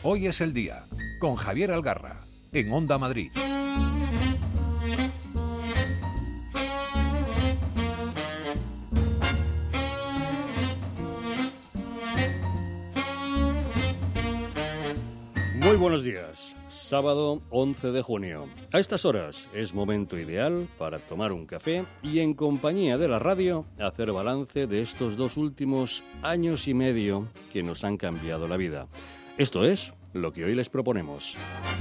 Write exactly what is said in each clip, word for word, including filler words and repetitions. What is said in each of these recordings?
Hoy es el día, con Javier Algarra, en Onda Madrid. Muy buenos días. Sábado once de junio. A estas horas es momento ideal para tomar un café y en compañía de la radio hacer balance de estos dos últimos años y medio que nos han cambiado la vida. Esto es lo que hoy les proponemos.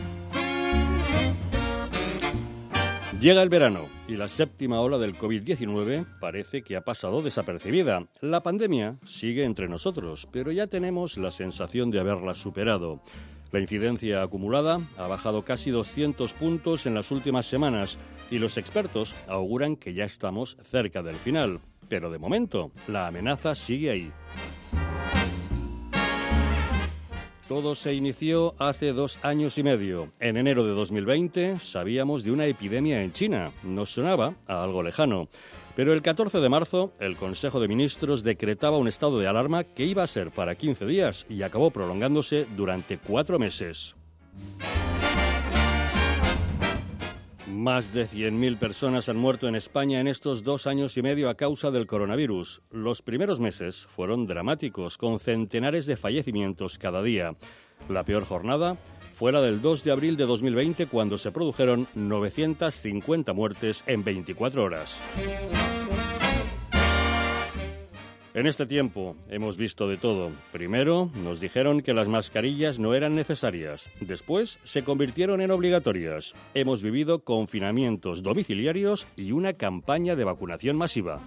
Llega el verano y la séptima ola del covid diecinueve parece que ha pasado desapercibida. La pandemia sigue entre nosotros, pero ya tenemos la sensación de haberla superado. La incidencia acumulada ha bajado casi doscientos puntos en las últimas semanas y los expertos auguran que ya estamos cerca del final. Pero de momento, la amenaza sigue ahí. Todo se inició hace dos años y medio. En enero de dos mil veinte sabíamos de una epidemia en China. Nos sonaba a algo lejano. Pero el catorce de marzo, el Consejo de Ministros decretaba un estado de alarma que iba a ser para quince días y acabó prolongándose durante cuatro meses. Más de cien mil personas han muerto en España en estos dos años y medio a causa del coronavirus. Los primeros meses fueron dramáticos, con centenares de fallecimientos cada día. La peor jornada fue la del dos de abril de dos mil veinte, cuando se produjeron novecientas cincuenta muertes en veinticuatro horas. En este tiempo hemos visto de todo. Primero nos dijeron que las mascarillas no eran necesarias. Después se convirtieron en obligatorias. Hemos vivido confinamientos domiciliarios y una campaña de vacunación masiva.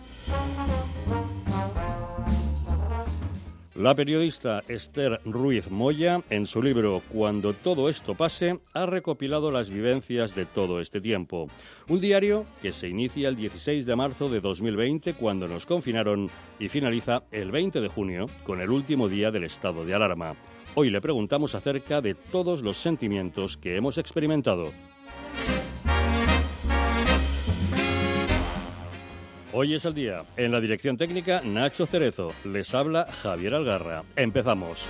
La periodista Esther Ruiz Moya, en su libro Cuando todo esto pase, ha recopilado las vivencias de todo este tiempo. Un diario que se inicia el dieciséis de marzo de dos mil veinte, cuando nos confinaron, y finaliza el veinte de junio, con el último día del estado de alarma. Hoy le preguntamos acerca de todos los sentimientos que hemos experimentado. Hoy es el día. En la dirección técnica, Nacho Cerezo. Les habla Javier Algarra. Empezamos.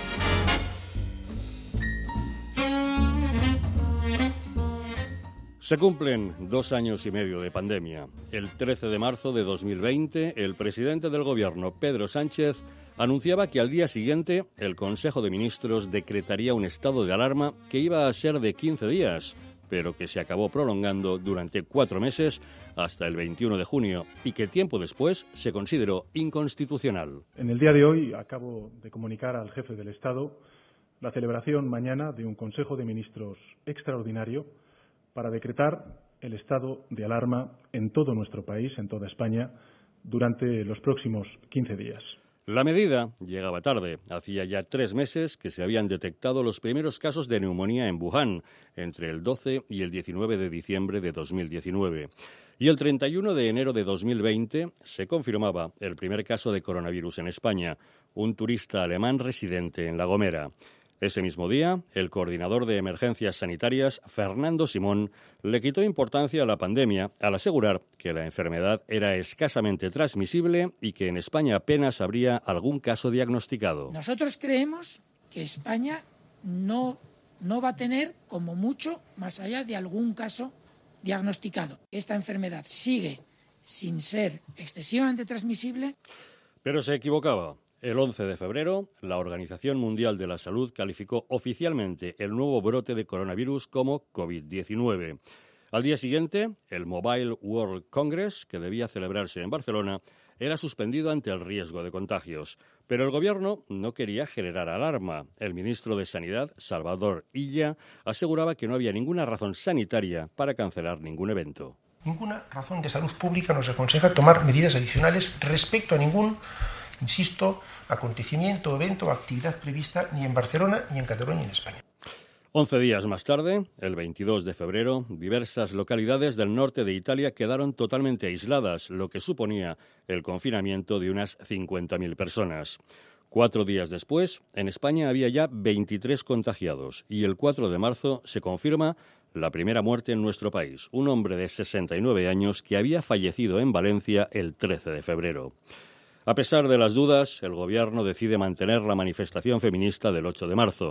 Se cumplen dos años y medio de pandemia. El trece de marzo de dos mil veinte, el presidente del gobierno, Pedro Sánchez, anunciaba que al día siguiente el Consejo de Ministros decretaría un estado de alarma que iba a ser de quince días, pero que se acabó prolongando durante cuatro meses hasta el veintiuno de junio y que tiempo después se consideró inconstitucional. En el día de hoy acabo de comunicar al jefe del Estado la celebración mañana de un Consejo de Ministros extraordinario para decretar el estado de alarma en todo nuestro país, en toda España, durante los próximos quince días. La medida llegaba tarde. Hacía ya tres meses que se habían detectado los primeros casos de neumonía en Wuhan, entre el doce y el diecinueve de diciembre de dos mil diecinueve. Y el treinta y uno de enero de dos mil veinte se confirmaba el primer caso de coronavirus en España, un turista alemán residente en La Gomera. Ese mismo día, el coordinador de emergencias sanitarias, Fernando Simón, le quitó importancia a la pandemia al asegurar que la enfermedad era escasamente transmisible y que en España apenas habría algún caso diagnosticado. Nosotros creemos que España no, no va a tener, como mucho, más allá de algún caso diagnosticado. Esta enfermedad sigue sin ser excesivamente transmisible. Pero se equivocaba. El once de febrero, la Organización Mundial de la Salud calificó oficialmente el nuevo brote de coronavirus como covid diecinueve. Al día siguiente, el Mobile World Congress, que debía celebrarse en Barcelona, era suspendido ante el riesgo de contagios. Pero el gobierno no quería generar alarma. El ministro de Sanidad, Salvador Illa, aseguraba que no había ninguna razón sanitaria para cancelar ningún evento. Ninguna razón de salud pública nos aconseja tomar medidas adicionales respecto a ningún, insisto, acontecimiento, evento o actividad prevista ni en Barcelona ni en Cataluña ni en España. Once días más tarde, el veintidós de febrero, diversas localidades del norte de Italia quedaron totalmente aisladas, lo que suponía el confinamiento de unas cincuenta mil personas. Cuatro días después, en España había ya veintitrés contagiados y el cuatro de marzo se confirma la primera muerte en nuestro país, un hombre de sesenta y nueve años que había fallecido en Valencia el trece de febrero. A pesar de las dudas, el gobierno decide mantener la manifestación feminista del ocho de marzo.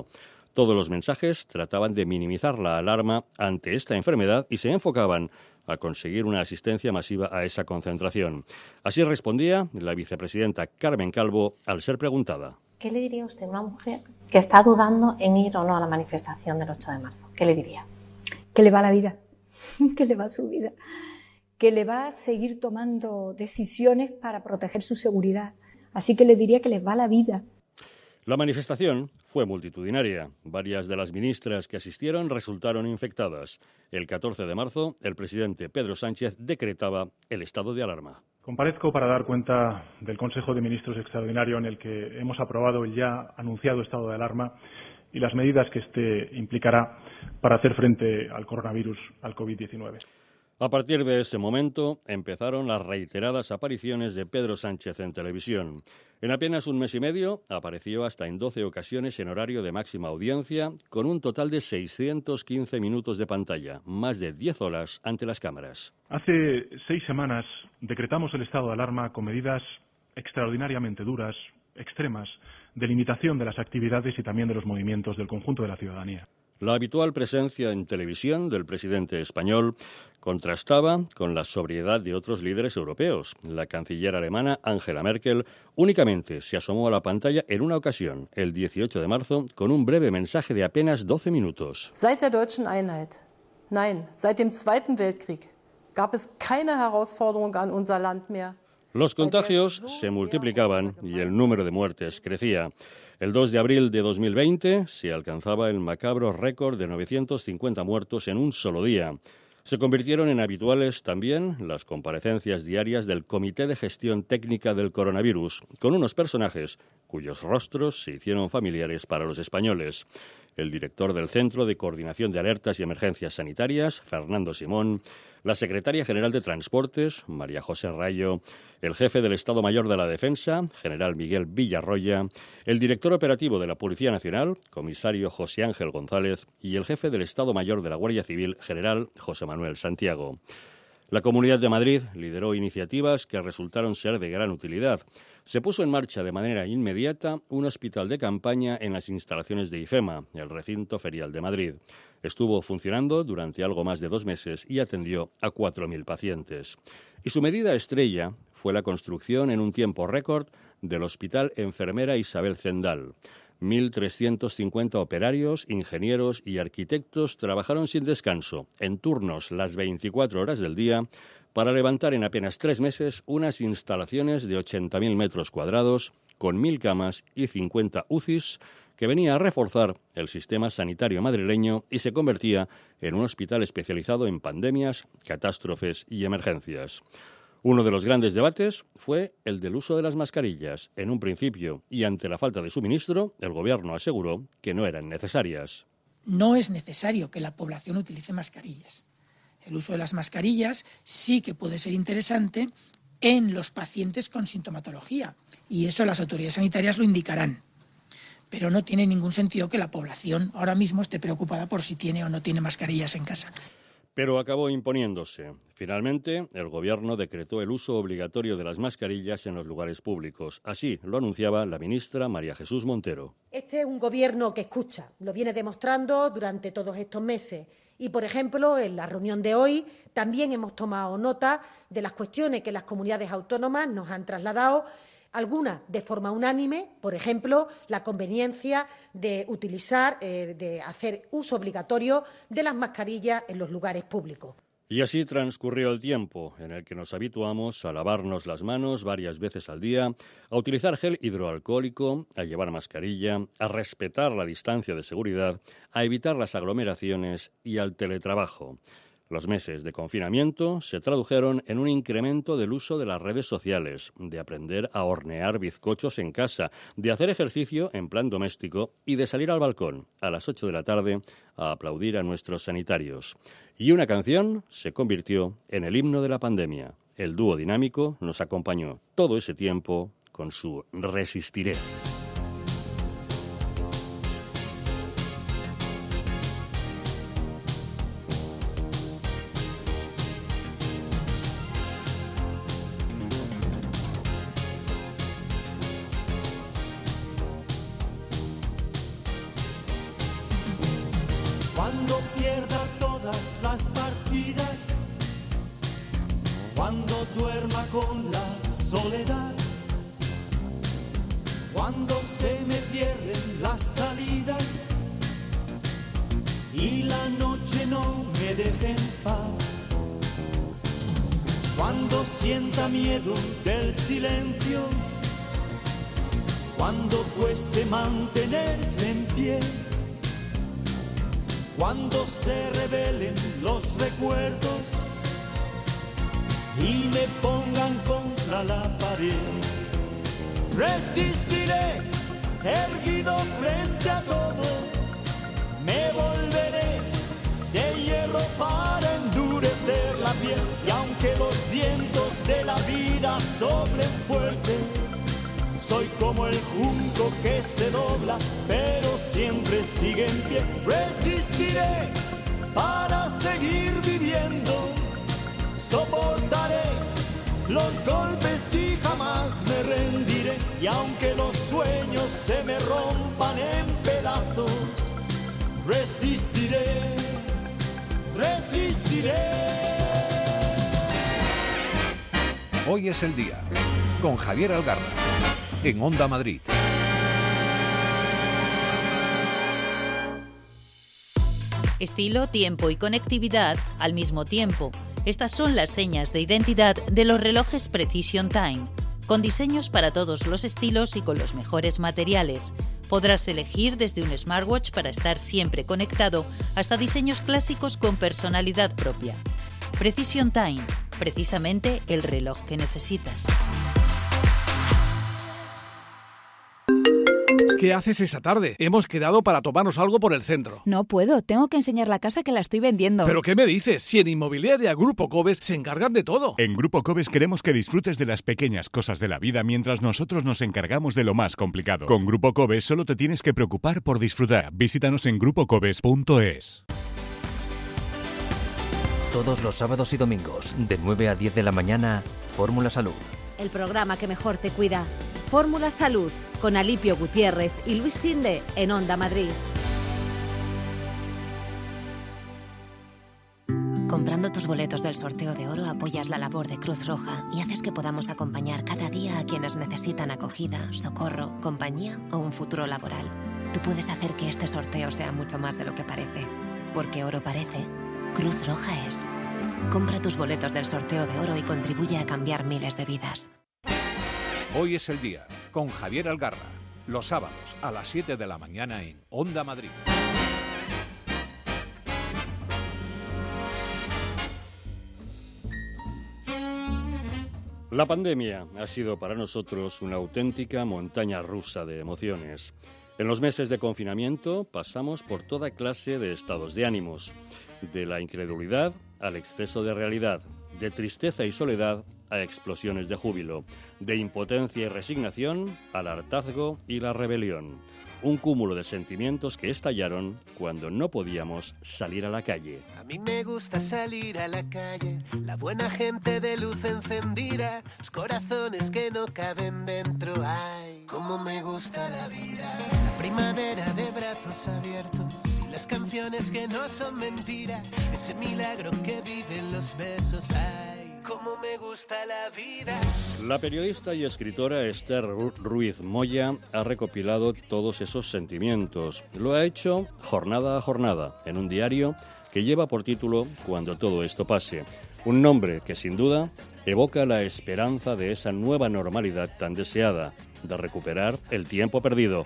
Todos los mensajes trataban de minimizar la alarma ante esta enfermedad y se enfocaban a conseguir una asistencia masiva a esa concentración. Así respondía la vicepresidenta Carmen Calvo al ser preguntada. ¿Qué le diría usted a una mujer que está dudando en ir o no a la manifestación del ocho de marzo? ¿Qué le diría? Que le va la vida, que le va su vida, que le va a seguir tomando decisiones para proteger su seguridad. Así que le diría que les va la vida. La manifestación fue multitudinaria. Varias de las ministras que asistieron resultaron infectadas. El catorce de marzo, el presidente Pedro Sánchez decretaba el estado de alarma. Comparezco para dar cuenta del Consejo de Ministros extraordinario en el que hemos aprobado el ya anunciado estado de alarma y las medidas que este implicará para hacer frente al coronavirus, al COVID diecinueve. A partir de ese momento empezaron las reiteradas apariciones de Pedro Sánchez en televisión. En apenas un mes y medio apareció hasta en doce ocasiones en horario de máxima audiencia, con un total de seiscientos quince minutos de pantalla, más de diez horas ante las cámaras. Hace seis semanas decretamos el estado de alarma con medidas extraordinariamente duras, extremas, de limitación de las actividades y también de los movimientos del conjunto de la ciudadanía. La habitual presencia en televisión del presidente español contrastaba con la sobriedad de otros líderes europeos. La canciller alemana Angela Merkel únicamente se asomó a la pantalla en una ocasión, el dieciocho de marzo, con un breve mensaje de apenas doce minutos. Seit der deutschen Einheit, nein, seit dem Zweiten Weltkrieg, gab es keine Herausforderung an unser Land mehr. Los contagios se multiplicaban y el número de muertes crecía. El dos de abril de dos mil veinte se alcanzaba el macabro récord de novecientos cincuenta muertos en un solo día. Se convirtieron en habituales también las comparecencias diarias del Comité de Gestión Técnica del Coronavirus, con unos personajes cuyos rostros se hicieron familiares para los españoles. El director del Centro de Coordinación de Alertas y Emergencias Sanitarias, Fernando Simón, la secretaria general de Transportes, María José Rayo, el jefe del Estado Mayor de la Defensa, general Miguel Villarroya, el director operativo de la Policía Nacional, comisario José Ángel González, y el jefe del Estado Mayor de la Guardia Civil, general José Manuel Santiago. La Comunidad de Madrid lideró iniciativas que resultaron ser de gran utilidad. Se puso en marcha de manera inmediata un hospital de campaña en las instalaciones de IFEMA, el recinto ferial de Madrid. Estuvo funcionando durante algo más de dos meses y atendió a cuatro mil pacientes. Y su medida estrella fue la construcción en un tiempo récord del Hospital Enfermera Isabel Zendal. mil trescientos cincuenta operarios, ingenieros y arquitectos trabajaron sin descanso, en turnos las veinticuatro horas del día, para levantar en apenas tres meses unas instalaciones de ochenta mil metros cuadrados, con mil camas y cincuenta U C Is, que venía a reforzar el sistema sanitario madrileño y se convertía en un hospital especializado en pandemias, catástrofes y emergencias. Uno de los grandes debates fue el del uso de las mascarillas. En un principio, y ante la falta de suministro, el Gobierno aseguró que no eran necesarias. No es necesario que la población utilice mascarillas. El uso de las mascarillas sí que puede ser interesante en los pacientes con sintomatología, y eso las autoridades sanitarias lo indicarán. Pero no tiene ningún sentido que la población ahora mismo esté preocupada por si tiene o no tiene mascarillas en casa. Pero acabó imponiéndose. Finalmente, el Gobierno decretó el uso obligatorio de las mascarillas en los lugares públicos. Así lo anunciaba la ministra María Jesús Montero. Este es un Gobierno que escucha, lo viene demostrando durante todos estos meses. Y, por ejemplo, en la reunión de hoy también hemos tomado nota de las cuestiones que las comunidades autónomas nos han trasladado, algunas de forma unánime, por ejemplo, la conveniencia de utilizar, eh, de hacer uso obligatorio de las mascarillas en los lugares públicos. Y así transcurrió el tiempo en el que nos habituamos a lavarnos las manos varias veces al día, a utilizar gel hidroalcohólico, a llevar mascarilla, a respetar la distancia de seguridad, a evitar las aglomeraciones y al teletrabajo. Los meses de confinamiento se tradujeron en un incremento del uso de las redes sociales, de aprender a hornear bizcochos en casa, de hacer ejercicio en plan doméstico y de salir al balcón a las ocho de la tarde a aplaudir a nuestros sanitarios. Y una canción se convirtió en el himno de la pandemia. El dúo dinámico nos acompañó todo ese tiempo con su Resistiré. Cuando pierda todas las partidas, cuando duerma con la soledad, cuando se me cierren las salidas y la noche no me deje en paz, cuando sienta miedo del silencio, cuando cueste mantenerse en pie, cuando se revelen los recuerdos y me pongan contra la pared, resistiré erguido frente a todo, me volveré de hierro para endurecer la piel, y aunque los vientos de la vida soplen fuerte, soy como el junco que se dobla, pero siempre sigue en pie. Resistiré para seguir viviendo, soportaré los golpes y jamás me rendiré. Y aunque los sueños se me rompan en pedazos, resistiré, resistiré. Hoy es el día, con Javier Algarra, en Onda Madrid. Estilo, tiempo y conectividad al mismo tiempo. Estas son las señas de identidad de los relojes Precision Time, con diseños para todos los estilos y con los mejores materiales. Podrás elegir desde un smartwatch para estar siempre conectado hasta diseños clásicos con personalidad propia. Precision Time, precisamente el reloj que necesitas. ¿Qué haces esa tarde? Hemos quedado para tomarnos algo por el centro. No puedo, tengo que enseñar la casa que la estoy vendiendo. ¿Pero qué me dices? Si en Inmobiliaria Grupo Cobes se encargan de todo. En Grupo Cobes queremos que disfrutes de las pequeñas cosas de la vida mientras nosotros nos encargamos de lo más complicado. Con Grupo Cobes solo te tienes que preocupar por disfrutar. Visítanos en grupo cobes punto es. Todos los sábados y domingos, de nueve a diez de la mañana, Fórmula Salud. El programa que mejor te cuida. Fórmula Salud, con Alipio Gutiérrez y Luis Sinde en Onda Madrid. Comprando tus boletos del sorteo de oro apoyas la labor de Cruz Roja y haces que podamos acompañar cada día a quienes necesitan acogida, socorro, compañía o un futuro laboral. Tú puedes hacer que este sorteo sea mucho más de lo que parece. Porque oro parece, Cruz Roja es. Compra tus boletos del sorteo de oro y contribuye a cambiar miles de vidas. Hoy es el día, con Javier Algarra, los sábados a las siete de la mañana en Onda Madrid. La pandemia ha sido para nosotros una auténtica montaña rusa de emociones. En los meses de confinamiento pasamos por toda clase de estados de ánimos, de la incredulidad al exceso de realidad, de tristeza y soledad a explosiones de júbilo, de impotencia y resignación al hartazgo y la rebelión. Un cúmulo de sentimientos que estallaron cuando no podíamos salir a la calle. A mí me gusta salir a la calle, la buena gente de luz encendida, los corazones que no caben dentro. Ay, cómo me gusta la vida, la primavera de brazos abiertos y las canciones que no son mentira, ese milagro que viven los besos. Ay, cómo me gusta la vida. La periodista y escritora Esther Ruiz Moya ha recopilado todos esos sentimientos. Lo ha hecho jornada a jornada, en un diario que lleva por título Cuando todo esto pase. Un nombre que sin duda evoca la esperanza de esa nueva normalidad tan deseada, de recuperar el tiempo perdido.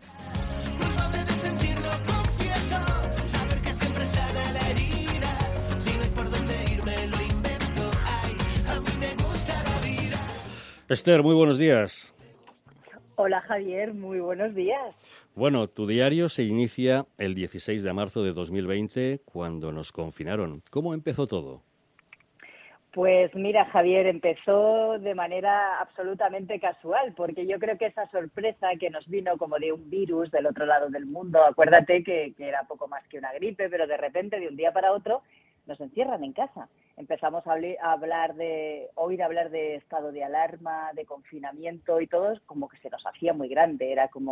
Esther, muy buenos días. Hola Javier, muy buenos días. Bueno, tu diario se inicia el dieciséis de marzo de dos mil veinte, cuando nos confinaron. ¿Cómo empezó todo? Pues mira, Javier, empezó de manera absolutamente casual, porque yo creo que esa sorpresa que nos vino como de un virus del otro lado del mundo, acuérdate que, que era poco más que una gripe, pero de repente, de un día para otro, nos encierran en casa. Empezamos a hablar de, oír hablar de estado de alarma, de confinamiento y todo como que se nos hacía muy grande. Era como,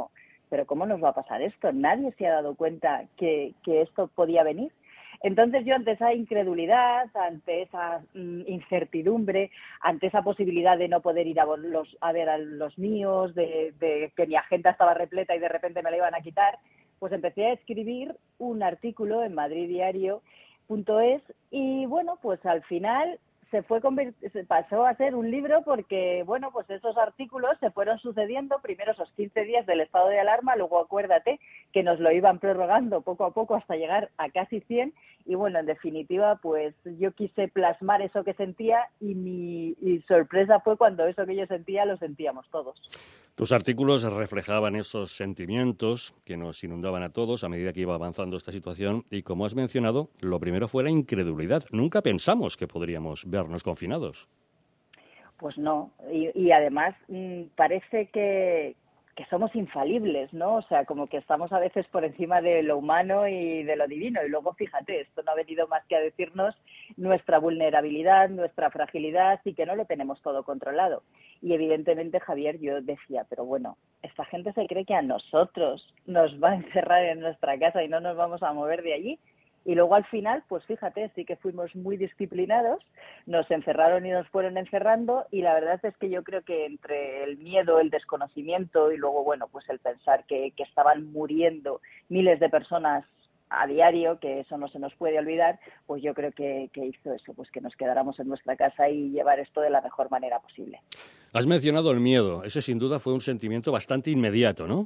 pero ¿cómo nos va a pasar esto? Nadie se ha dado cuenta que, que esto podía venir. Entonces yo ante esa incredulidad, ante esa mm, incertidumbre, ante esa posibilidad de no poder ir a, los, a ver a los míos, de, de que mi agenda estaba repleta y de repente me la iban a quitar, pues empecé a escribir un artículo en madrid diario punto es y bueno, pues al final se fue se pasó a ser un libro porque, bueno, pues esos artículos se fueron sucediendo, primero esos quince días del estado de alarma, luego acuérdate que nos lo iban prorrogando poco a poco hasta llegar a casi cien y bueno, en definitiva, pues yo quise plasmar eso que sentía y mi y sorpresa fue cuando eso que yo sentía lo sentíamos todos. Tus artículos reflejaban esos sentimientos que nos inundaban a todos a medida que iba avanzando esta situación y, como has mencionado, lo primero fue la incredulidad. Nunca pensamos que podríamos vernos confinados. Pues no, y, y además mmm, parece que, que somos infalibles, ¿no? O sea, como que estamos a veces por encima de lo humano y de lo divino. Y luego, fíjate, esto no ha venido más que a decirnos nuestra vulnerabilidad, nuestra fragilidad y que no lo tenemos todo controlado. Y evidentemente, Javier, yo decía, pero bueno, esta gente se cree que a nosotros nos va a encerrar en nuestra casa y no nos vamos a mover de allí. Y luego al final, pues fíjate, sí que fuimos muy disciplinados, nos encerraron y nos fueron encerrando y la verdad es que yo creo que entre el miedo, el desconocimiento y luego, bueno, pues el pensar que, que estaban muriendo miles de personas a diario, que eso no se nos puede olvidar, pues yo creo que, que hizo eso, pues que nos quedáramos en nuestra casa y llevar esto de la mejor manera posible. Has mencionado el miedo, ese sin duda fue un sentimiento bastante inmediato, ¿no?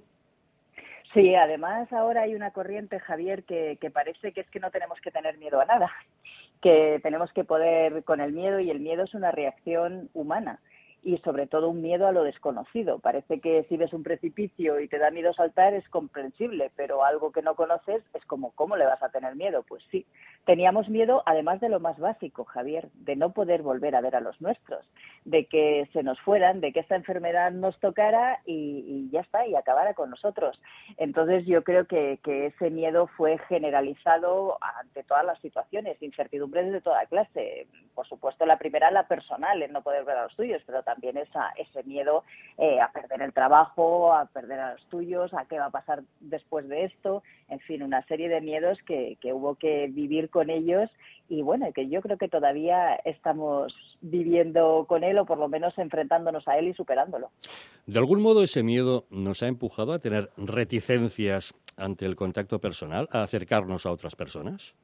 Sí, además ahora hay una corriente, Javier, que, que parece que es que no tenemos que tener miedo a nada, que tenemos que poder con el miedo y el miedo es una reacción humana y sobre todo un miedo a lo desconocido. Parece que si ves un precipicio y te da miedo saltar es comprensible, pero algo que no conoces es como, ¿cómo le vas a tener miedo? Pues sí, teníamos miedo además de lo más básico, Javier, de no poder volver a ver a los nuestros, de que se nos fueran, de que esta enfermedad nos tocara y, y ya está, y acabara con nosotros. Entonces yo creo que, que ese miedo fue generalizado ante todas las situaciones, incertidumbres de toda clase. Por supuesto, la primera, la personal, el no poder ver a los tuyos, pero también esa, ese miedo eh, a perder el trabajo, a perder a los tuyos, a qué va a pasar después de esto, en fin, una serie de miedos que, que hubo que vivir con ellos y bueno, que yo creo que todavía estamos viviendo con él o por lo menos enfrentándonos a él y superándolo. De algún modo ese miedo nos ha empujado a tener reticencias ante el contacto personal, a acercarnos a otras personas.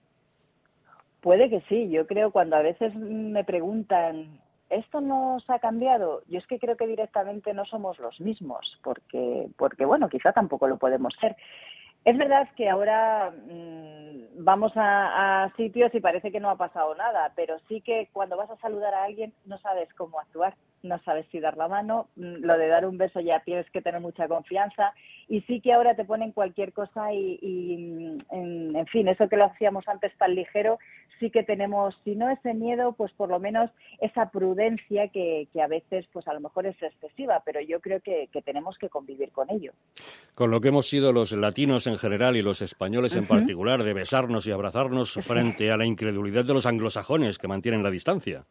Puede que sí, yo creo cuando a veces me preguntan ¿esto nos ha cambiado? Yo es que creo que directamente no somos los mismos, porque, porque bueno, quizá tampoco lo podemos ser. Es verdad que ahora mmm, vamos a, a sitios y parece que no ha pasado nada, pero sí que cuando vas a saludar a alguien no sabes cómo actuar, no sabes si dar la mano, lo de dar un beso ya tienes que tener mucha confianza y sí que ahora te ponen cualquier cosa y, y en, en fin, eso que lo hacíamos antes tan ligero, sí que tenemos, si no ese miedo, pues por lo menos esa prudencia que, que a veces pues a lo mejor es excesiva, pero yo creo que, que tenemos que convivir con ello. Con lo que hemos sido los latinos en general y los españoles en uh-huh. particular, de besarnos y abrazarnos frente a la incredulidad de los anglosajones que mantienen la distancia.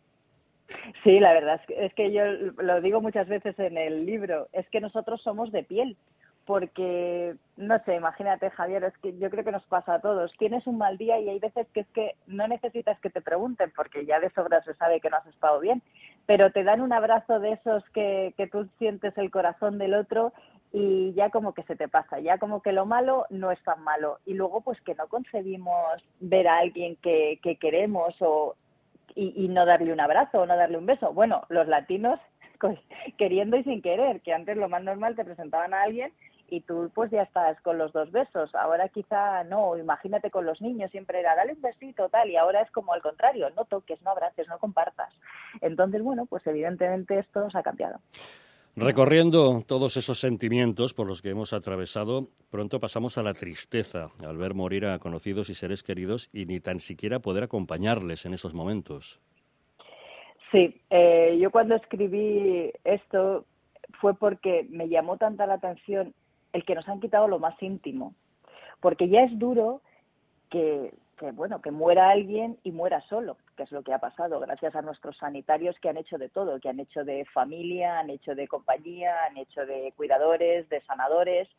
Sí, la verdad es que, es que yo lo digo muchas veces en el libro, es que nosotros somos de piel, porque, no sé, imagínate, Javier, es que yo creo que nos pasa a todos, tienes un mal día y hay veces que es que no necesitas que te pregunten, porque ya de sobra se sabe que no has estado bien, pero te dan un abrazo de esos que, que tú sientes el corazón del otro y ya como que se te pasa, ya como que lo malo no es tan malo, y luego pues que no concebimos ver a alguien que, que queremos o... Y, y no darle un abrazo o no darle un beso. Bueno, los latinos pues, queriendo y sin querer, que antes lo más normal te presentaban a alguien y tú pues ya estás con los dos besos. Ahora quizá no, imagínate con los niños, siempre era dale un besito tal y ahora es como al contrario, no toques, no abraces, no compartas. Entonces, bueno, pues evidentemente esto se ha cambiado. Recorriendo todos esos sentimientos por los que hemos atravesado, pronto pasamos a la tristeza al ver morir a conocidos y seres queridos y ni tan siquiera poder acompañarles en esos momentos. Sí, eh, yo cuando escribí esto fue porque me llamó tanta la atención el que nos han quitado lo más íntimo, porque ya es duro que... que bueno, que muera alguien y muera solo, que es lo que ha pasado, gracias a nuestros sanitarios que han hecho de todo, que han hecho de familia, han hecho de compañía, han hecho de cuidadores, de sanadores,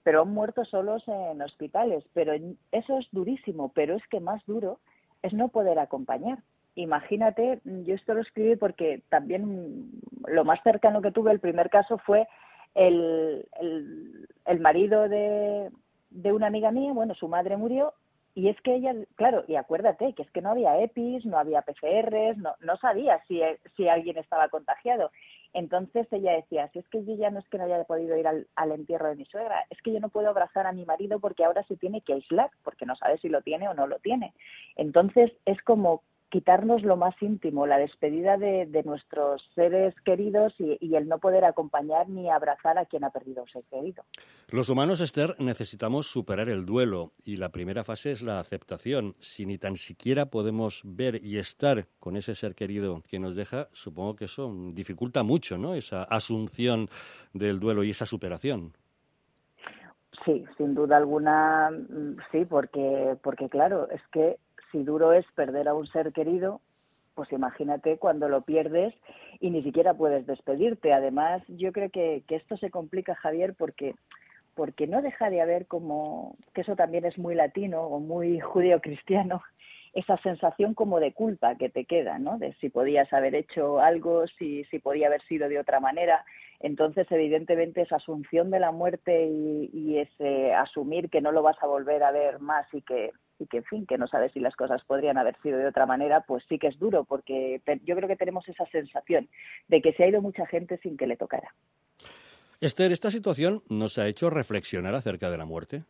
pero han muerto solos en hospitales. Pero eso es durísimo, pero es que más duro es no poder acompañar. Imagínate, yo esto lo escribí porque también lo más cercano que tuve, el primer caso fue el, el, el marido de, de una amiga mía, bueno, su madre murió, y es que ella, claro, y acuérdate que es que no había EPIs, no había P C Rs, no, no sabía si, si alguien estaba contagiado. Entonces ella decía, si es que yo ya no es que no haya podido ir al, al entierro de mi suegra, es que yo no puedo abrazar a mi marido porque ahora se tiene que aislar, porque no sabe si lo tiene o no lo tiene. Entonces es como quitarnos lo más íntimo, la despedida de, de nuestros seres queridos y, y el no poder acompañar ni abrazar a quien ha perdido un ser querido. Los humanos, Esther, necesitamos superar el duelo y la primera fase es la aceptación. Si ni tan siquiera podemos ver y estar con ese ser querido que nos deja, supongo que eso dificulta mucho, ¿no?, esa asunción del duelo y esa superación. Sí, sin duda alguna, sí, porque, porque claro, es que si duro es perder a un ser querido, pues imagínate cuando lo pierdes y ni siquiera puedes despedirte. Además, yo creo que, que esto se complica, Javier, porque, porque no deja de haber como, que eso también es muy latino o muy judío-cristiano, esa sensación como de culpa que te queda, ¿no? De si podías haber hecho algo, si, si podía haber sido de otra manera. Entonces, evidentemente, esa asunción de la muerte y, y ese asumir que no lo vas a volver a ver más y que, y que, en fin, que no sabes si las cosas podrían haber sido de otra manera, pues sí que es duro, porque te, yo creo que tenemos esa sensación de que se ha ido mucha gente sin que le tocara. Esther, ¿esta situación nos ha hecho reflexionar acerca de la muerte?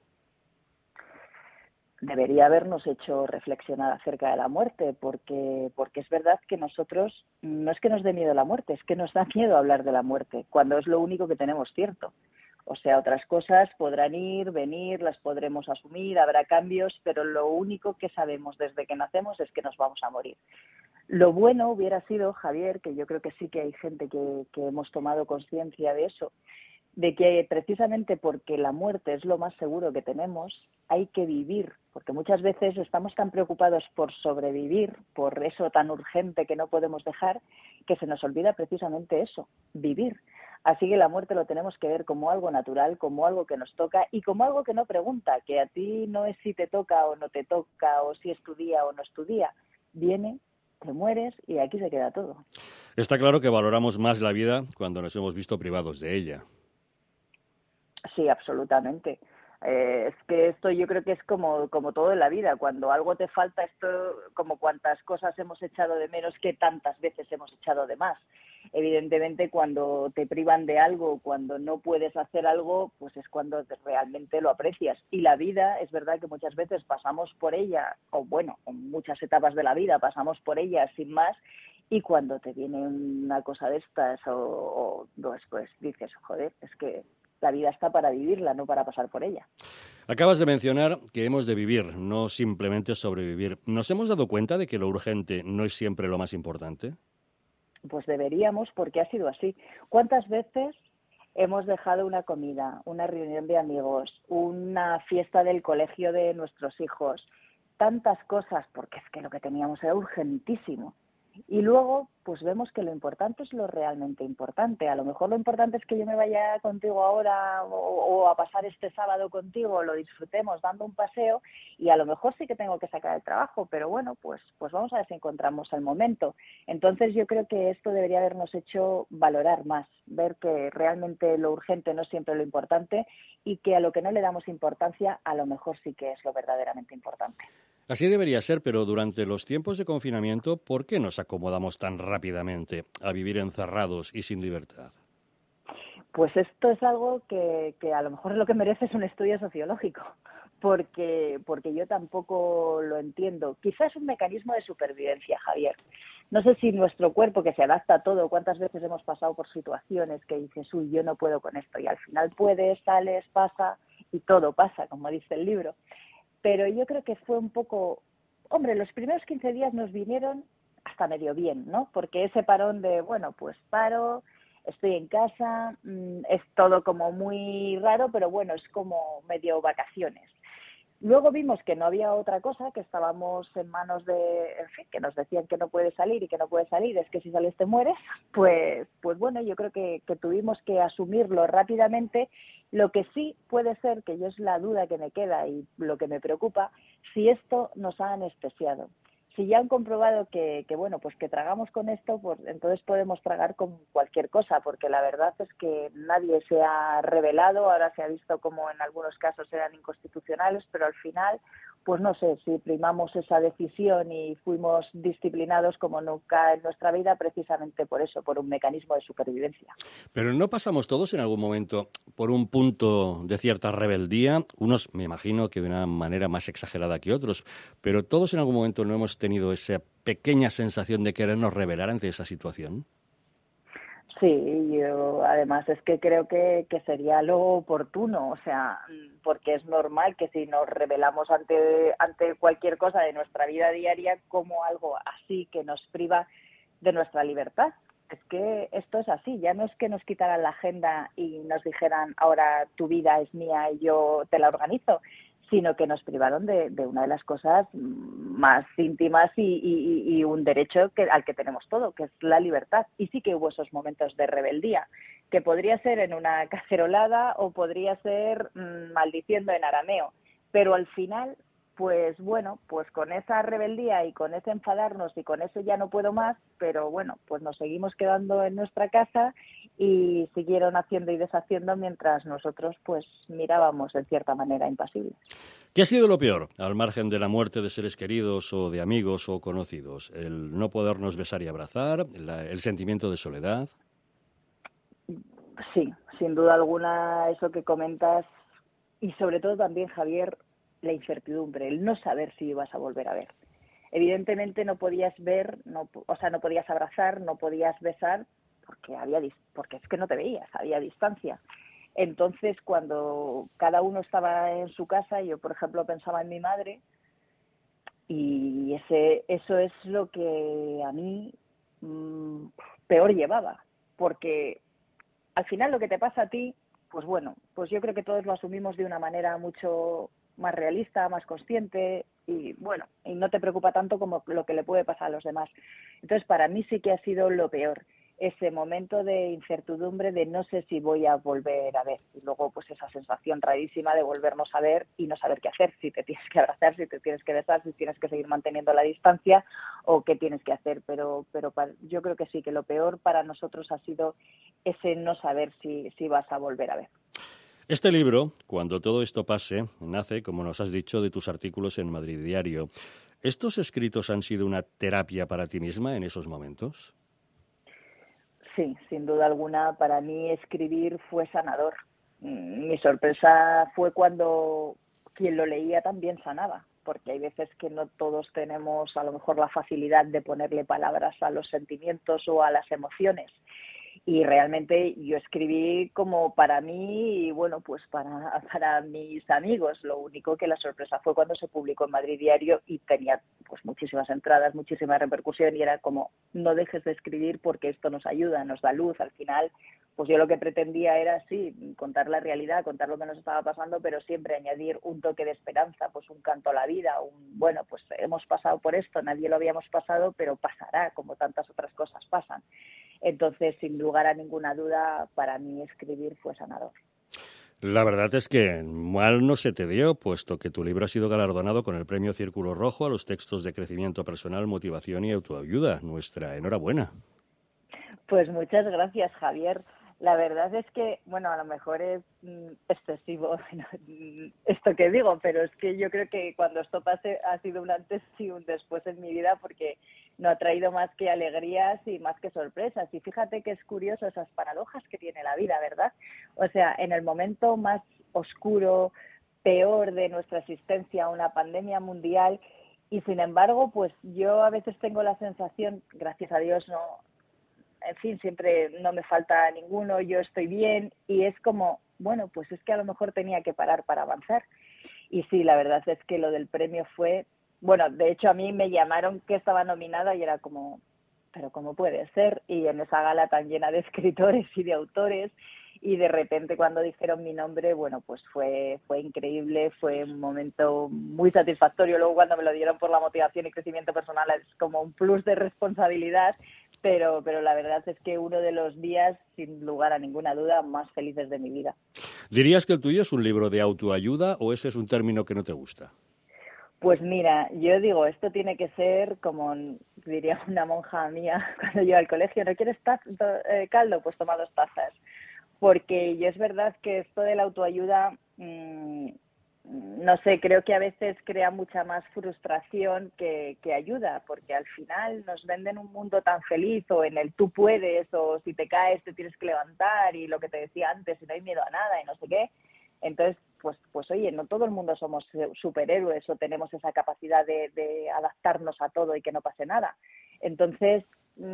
Debería habernos hecho reflexionar acerca de la muerte, porque, porque es verdad que nosotros, no es que nos dé miedo la muerte, es que nos da miedo hablar de la muerte, cuando es lo único que tenemos cierto. O sea, otras cosas podrán ir, venir, las podremos asumir, habrá cambios, pero lo único que sabemos desde que nacemos es que nos vamos a morir. Lo bueno hubiera sido, Javier, que yo creo que sí que hay gente que, que hemos tomado conciencia de eso, de que precisamente porque la muerte es lo más seguro que tenemos, hay que vivir, porque muchas veces estamos tan preocupados por sobrevivir, por eso tan urgente que no podemos dejar, que se nos olvida precisamente eso, vivir. Así que la muerte lo tenemos que ver como algo natural, como algo que nos toca y como algo que no pregunta, que a ti no es si te toca o no te toca, o si es tu día o no es tu día. Viene, te mueres y aquí se queda todo. Está claro que valoramos más la vida cuando nos hemos visto privados de ella. Sí, absolutamente. Eh, es que esto yo creo que es como, como todo en la vida. Cuando algo te falta, esto como cuantas cosas hemos echado de menos que tantas veces hemos echado de más. Evidentemente, cuando te privan de algo, cuando no puedes hacer algo, pues es cuando realmente lo aprecias. Y la vida, es verdad que muchas veces pasamos por ella, o bueno, en muchas etapas de la vida pasamos por ella sin más, y cuando te viene una cosa de estas o, o pues, pues dices, joder, es que la vida está para vivirla, no para pasar por ella. Acabas de mencionar que hemos de vivir, no simplemente sobrevivir. ¿Nos hemos dado cuenta de que lo urgente no es siempre lo más importante? Pues deberíamos, porque ha sido así. ¿Cuántas veces hemos dejado una comida, una reunión de amigos, una fiesta del colegio de nuestros hijos? Tantas cosas, porque es que lo que teníamos era urgentísimo. Y luego, pues vemos que lo importante es lo realmente importante. A lo mejor lo importante es que yo me vaya contigo ahora o, o a pasar este sábado contigo, lo disfrutemos dando un paseo y a lo mejor sí que tengo que sacar el trabajo, pero bueno, pues, pues vamos a ver si encontramos el momento. Entonces yo creo que esto debería habernos hecho valorar más, ver que realmente lo urgente no es siempre lo importante y que a lo que no le damos importancia a lo mejor sí que es lo verdaderamente importante. Así debería ser, pero durante los tiempos de confinamiento, ¿por qué nos acomodamos tan rápidamente a vivir encerrados y sin libertad? Pues esto es algo que, que a lo mejor lo que merece es un estudio sociológico, porque, porque yo tampoco lo entiendo. Quizás es un mecanismo de supervivencia, Javier. No sé si nuestro cuerpo, que se adapta a todo, cuántas veces hemos pasado por situaciones que dices, uy, yo no puedo con esto, y al final puedes, sales, pasa, y todo pasa, como dice el libro. Pero yo creo que fue un poco, hombre, los primeros quince días nos vinieron hasta medio bien, ¿no? Porque ese parón de, bueno, pues paro, estoy en casa, mmm, es todo como muy raro, pero bueno, es como medio vacaciones. Luego vimos que no había otra cosa, que estábamos en manos de, en fin, que nos decían que no puedes salir y que no puedes salir, es que si sales te mueres. Pues, pues bueno, yo creo que, que tuvimos que asumirlo rápidamente. Lo que sí puede ser, que yo es la duda que me queda y lo que me preocupa, si esto nos ha anestesiado. Si ya han comprobado que, que, bueno, pues que tragamos con esto, pues entonces podemos tragar con cualquier cosa, porque la verdad es que nadie se ha rebelado. Ahora se ha visto como en algunos casos eran inconstitucionales, pero al final, pues no sé, si primamos esa decisión y fuimos disciplinados como nunca en nuestra vida, precisamente por eso, por un mecanismo de supervivencia. Pero ¿no pasamos todos en algún momento por un punto de cierta rebeldía? Unos, me imagino, que de una manera más exagerada que otros, pero todos en algún momento no hemos tenido esa pequeña sensación de querernos rebelar ante esa situación. Sí, yo además es que creo que, que sería lo oportuno, o sea, porque es normal que si nos rebelamos ante, ante cualquier cosa de nuestra vida diaria, como algo así que nos priva de nuestra libertad. Es que esto es así, ya no es que nos quitaran la agenda y nos dijeran ahora tu vida es mía y yo te la organizo, sino que nos privaron de, de una de las cosas más íntimas y, y, y un derecho que, al que tenemos todo, que es la libertad. Y sí que hubo esos momentos de rebeldía, que podría ser en una cacerolada o podría ser mmm, maldiciendo en arameo, pero al final, pues bueno, pues con esa rebeldía y con ese enfadarnos y con eso ya no puedo más, pero bueno, pues nos seguimos quedando en nuestra casa y siguieron haciendo y deshaciendo mientras nosotros pues mirábamos en cierta manera impasibles. ¿Qué ha sido lo peor, al margen de la muerte de seres queridos o de amigos o conocidos? ¿El no podernos besar y abrazar? La, ¿El sentimiento de soledad? Sí, sin duda alguna eso que comentas y sobre todo también, Javier, la incertidumbre, el no saber si ibas a volver a ver. Evidentemente no podías ver, no, o sea, no podías abrazar, no podías besar, porque había porque es que no te veías, había distancia. Entonces, cuando cada uno estaba en su casa, yo, por ejemplo, pensaba en mi madre y ese eso es lo que a mí mmm, peor llevaba, porque al final lo que te pasa a ti, pues bueno, pues yo creo que todos lo asumimos de una manera mucho más realista, más consciente y bueno, y no te preocupa tanto como lo que le puede pasar a los demás. Entonces, para mí sí que ha sido lo peor, ese momento de incertidumbre de no sé si voy a volver a ver. Y luego, pues esa sensación rarísima de volvernos a ver y no saber qué hacer, si te tienes que abrazar, si te tienes que besar, si tienes que seguir manteniendo la distancia o qué tienes que hacer. Pero pero para, yo creo que sí, que lo peor para nosotros ha sido ese no saber si, si vas a volver a ver. Este libro, Cuando todo esto pase, nace, como nos has dicho, de tus artículos en Madrid Diario. ¿Estos escritos han sido una terapia para ti misma en esos momentos? Sí, sin duda alguna, para mí escribir fue sanador. Mi sorpresa fue cuando quien lo leía también sanaba, porque hay veces que no todos tenemos a lo mejor la facilidad de ponerle palabras a los sentimientos o a las emociones. Y realmente yo escribí como para mí y bueno, pues para, para mis amigos. Lo único que la sorpresa fue cuando se publicó en Madrid Diario y tenía pues muchísimas entradas, muchísima repercusión y era como no dejes de escribir porque esto nos ayuda, nos da luz. Al final, pues yo lo que pretendía era sí, contar la realidad, contar lo que nos estaba pasando, pero siempre añadir un toque de esperanza, pues un canto a la vida, un bueno, pues hemos pasado por esto, nadie lo habíamos pasado, pero pasará como tantas otras cosas pasan. Entonces, sin lugar a ninguna duda, para mí escribir fue sanador. La verdad es que mal no se te dio, puesto que tu libro ha sido galardonado con el Premio Círculo Rojo a los textos de crecimiento personal, motivación y autoayuda. Nuestra enhorabuena. Pues muchas gracias, Javier. La verdad es que, bueno, a lo mejor es mm, excesivo esto que digo, pero es que yo creo que cuando esto pase ha sido un antes y un después en mi vida porque no ha traído más que alegrías y más que sorpresas. Y fíjate que es curioso esas paradojas que tiene la vida, ¿verdad? O sea, en el momento más oscuro, peor de nuestra existencia, una pandemia mundial, y sin embargo, pues yo a veces tengo la sensación, gracias a Dios, no... En fin, siempre no me falta ninguno, yo estoy bien y es como, bueno, pues es que a lo mejor tenía que parar para avanzar. Y sí, la verdad es que lo del premio fue, bueno, de hecho a mí me llamaron que estaba nominada y era como, pero ¿cómo puede ser? Y en esa gala tan llena de escritores y de autores y de repente cuando dijeron mi nombre, bueno, pues fue fue increíble, fue un momento muy satisfactorio. Luego cuando me lo dieron por la motivación y crecimiento personal es como un plus de responsabilidad, pero pero la verdad es que uno de los días, sin lugar a ninguna duda, más felices de mi vida. ¿Dirías que el tuyo es un libro de autoayuda o ese es un término que no te gusta? Pues mira, yo digo, esto tiene que ser como diría una monja mía cuando yo iba al colegio, ¿no quieres taz, eh, caldo? Pues toma dos tazas. Porque yo es verdad que esto de la autoayuda, mmm, no sé, creo que a veces crea mucha más frustración que, que ayuda, porque al final nos venden un mundo tan feliz o en el tú puedes o si te caes te tienes que levantar y lo que te decía antes, y no hay miedo a nada y no sé qué. Entonces, pues, pues oye, no todo el mundo somos superhéroes o tenemos esa capacidad de, de adaptarnos a todo y que no pase nada. Entonces,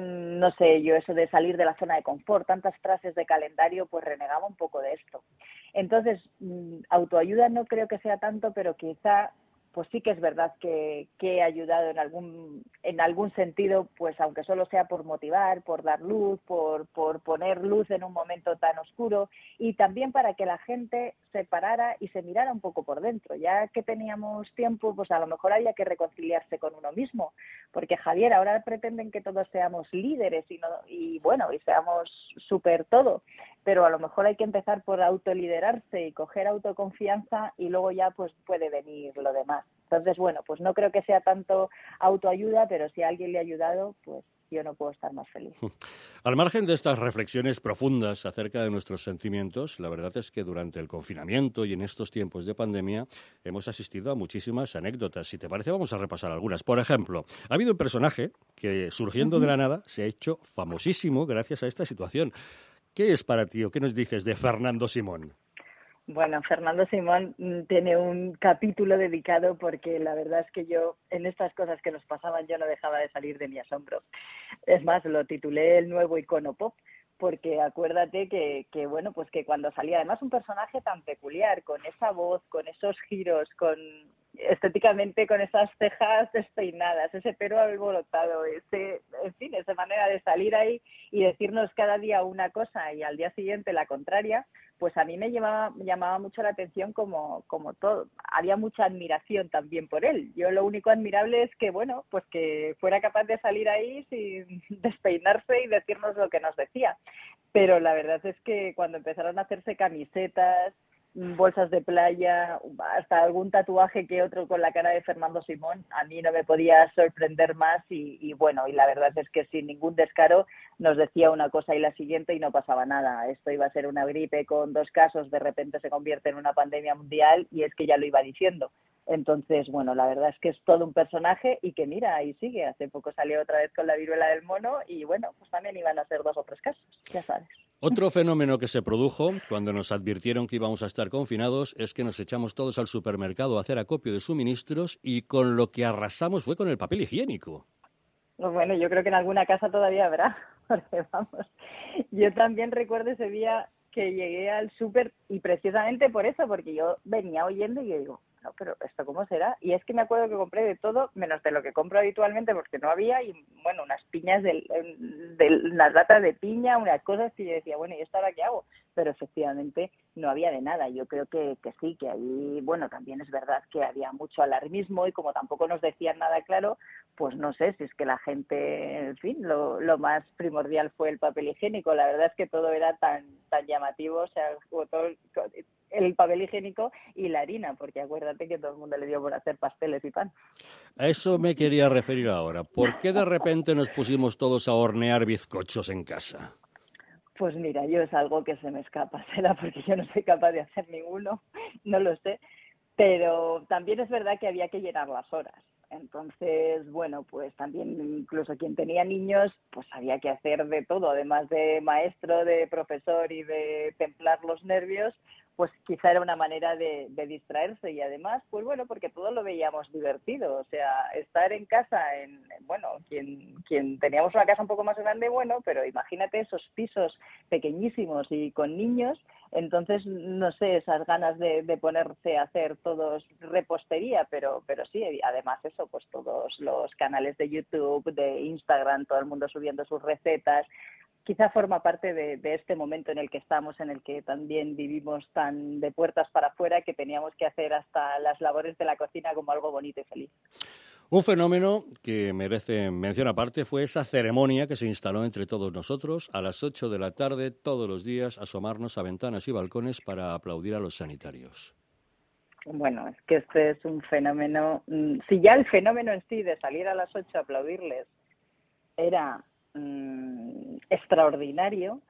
no sé, yo eso de salir de la zona de confort, tantas frases de calendario, pues renegaba un poco de esto. Entonces, autoayuda no creo que sea tanto, pero quizá pues sí que es verdad que, que he ayudado en algún en algún sentido, pues aunque solo sea por motivar, por dar luz, por, por poner luz en un momento tan oscuro y también para que la gente se parara y se mirara un poco por dentro. Ya que teníamos tiempo, pues a lo mejor había que reconciliarse con uno mismo, porque Javier, ahora pretenden que todos seamos líderes y, no, y bueno, y seamos súper todo, pero a lo mejor hay que empezar por autoliderarse y coger autoconfianza y luego ya pues puede venir lo demás. Entonces, bueno, pues no creo que sea tanto autoayuda, pero si a alguien le ha ayudado, pues yo no puedo estar más feliz. Al margen de estas reflexiones profundas acerca de nuestros sentimientos, la verdad es que durante el confinamiento y en estos tiempos de pandemia hemos asistido a muchísimas anécdotas. Si te parece, vamos a repasar algunas. Por ejemplo, ha habido un personaje que, surgiendo de la nada, se ha hecho famosísimo gracias a esta situación. ¿Qué es para ti o qué nos dices de Fernando Simón? Bueno, Fernando Simón tiene un capítulo dedicado porque la verdad es que yo, en estas cosas que nos pasaban, yo no dejaba de salir de mi asombro. Es más, lo titulé El nuevo icono pop, porque acuérdate que, que, bueno, pues que cuando salía, además un personaje tan peculiar, con esa voz, con esos giros, con estéticamente con esas cejas despeinadas, ese pelo alborotado, ese, en fin, esa manera de salir ahí y decirnos cada día una cosa y al día siguiente la contraria, pues a mí me llamaba, llamaba mucho la atención como, como todo. Había mucha admiración también por él. Yo lo único admirable es que, bueno, pues que fuera capaz de salir ahí sin despeinarse y decirnos lo que nos decía. Pero la verdad es que cuando empezaron a hacerse camisetas, bolsas de playa, hasta algún tatuaje que otro con la cara de Fernando Simón, a mí no me podía sorprender más y, y bueno, y la verdad es que sin ningún descaro nos decía una cosa y la siguiente y no pasaba nada. Esto iba a ser una gripe con dos casos, de repente se convierte en una pandemia mundial y es que ya lo iba diciendo. Entonces, bueno, la verdad es que es todo un personaje y que mira, ahí sigue. Hace poco salió otra vez con la viruela del mono y bueno, pues también iban a ser dos o tres casos, ya sabes. Otro fenómeno que se produjo cuando nos advirtieron que íbamos a estar confinados es que nos echamos todos al supermercado a hacer acopio de suministros y con lo que arrasamos fue con el papel higiénico. Bueno, yo creo que en alguna casa todavía habrá, porque vamos, yo también recuerdo ese día que llegué al súper y precisamente por eso, porque yo venía oyendo y yo digo, no, pero ¿esto cómo será? Y es que me acuerdo que compré de todo, menos de lo que compro habitualmente porque no había, y bueno, unas piñas, de, de unas latas de piña, unas cosas que yo decía, bueno, ¿y esto ahora qué hago? Pero efectivamente no había de nada. Yo creo que, que sí, que ahí, bueno, también es verdad que había mucho alarmismo y como tampoco nos decían nada claro, pues no sé si es que la gente, en fin, lo, lo más primordial fue el papel higiénico. La verdad es que todo era tan, tan llamativo, o sea, todo el papel higiénico y la harina, porque acuérdate que todo el mundo le dio por hacer pasteles y pan. A eso me quería referir ahora. ¿Por qué de repente nos pusimos todos a hornear bizcochos en casa? Pues mira, yo es algo que se me escapa, será porque yo no soy capaz de hacer ninguno, no lo sé, pero también es verdad que había que llenar las horas. Entonces, bueno, pues también incluso quien tenía niños, pues había que hacer de todo, además de maestro, de profesor y de templar los nervios, pues quizá era una manera de, de distraerse y además, pues bueno, porque todos lo veíamos divertido, o sea, estar en casa, en bueno, quien, quien teníamos una casa un poco más grande, bueno, pero imagínate esos pisos pequeñísimos y con niños, entonces, no sé, esas ganas de, de ponerse a hacer todos repostería, pero, pero sí, además eso, pues todos los canales de YouTube, de Instagram, todo el mundo subiendo sus recetas, quizá forma parte de, de este momento en el que estamos, en el que también vivimos tan de puertas para afuera que teníamos que hacer hasta las labores de la cocina como algo bonito y feliz. Un fenómeno que merece mención aparte fue esa ceremonia que se instaló entre todos nosotros a las ocho de la tarde, todos los días, asomarnos a ventanas y balcones para aplaudir a los sanitarios. Bueno, es que este es un fenómeno. Si ya el fenómeno en sí de salir a las ocho a aplaudirles era mmm, extraordinario,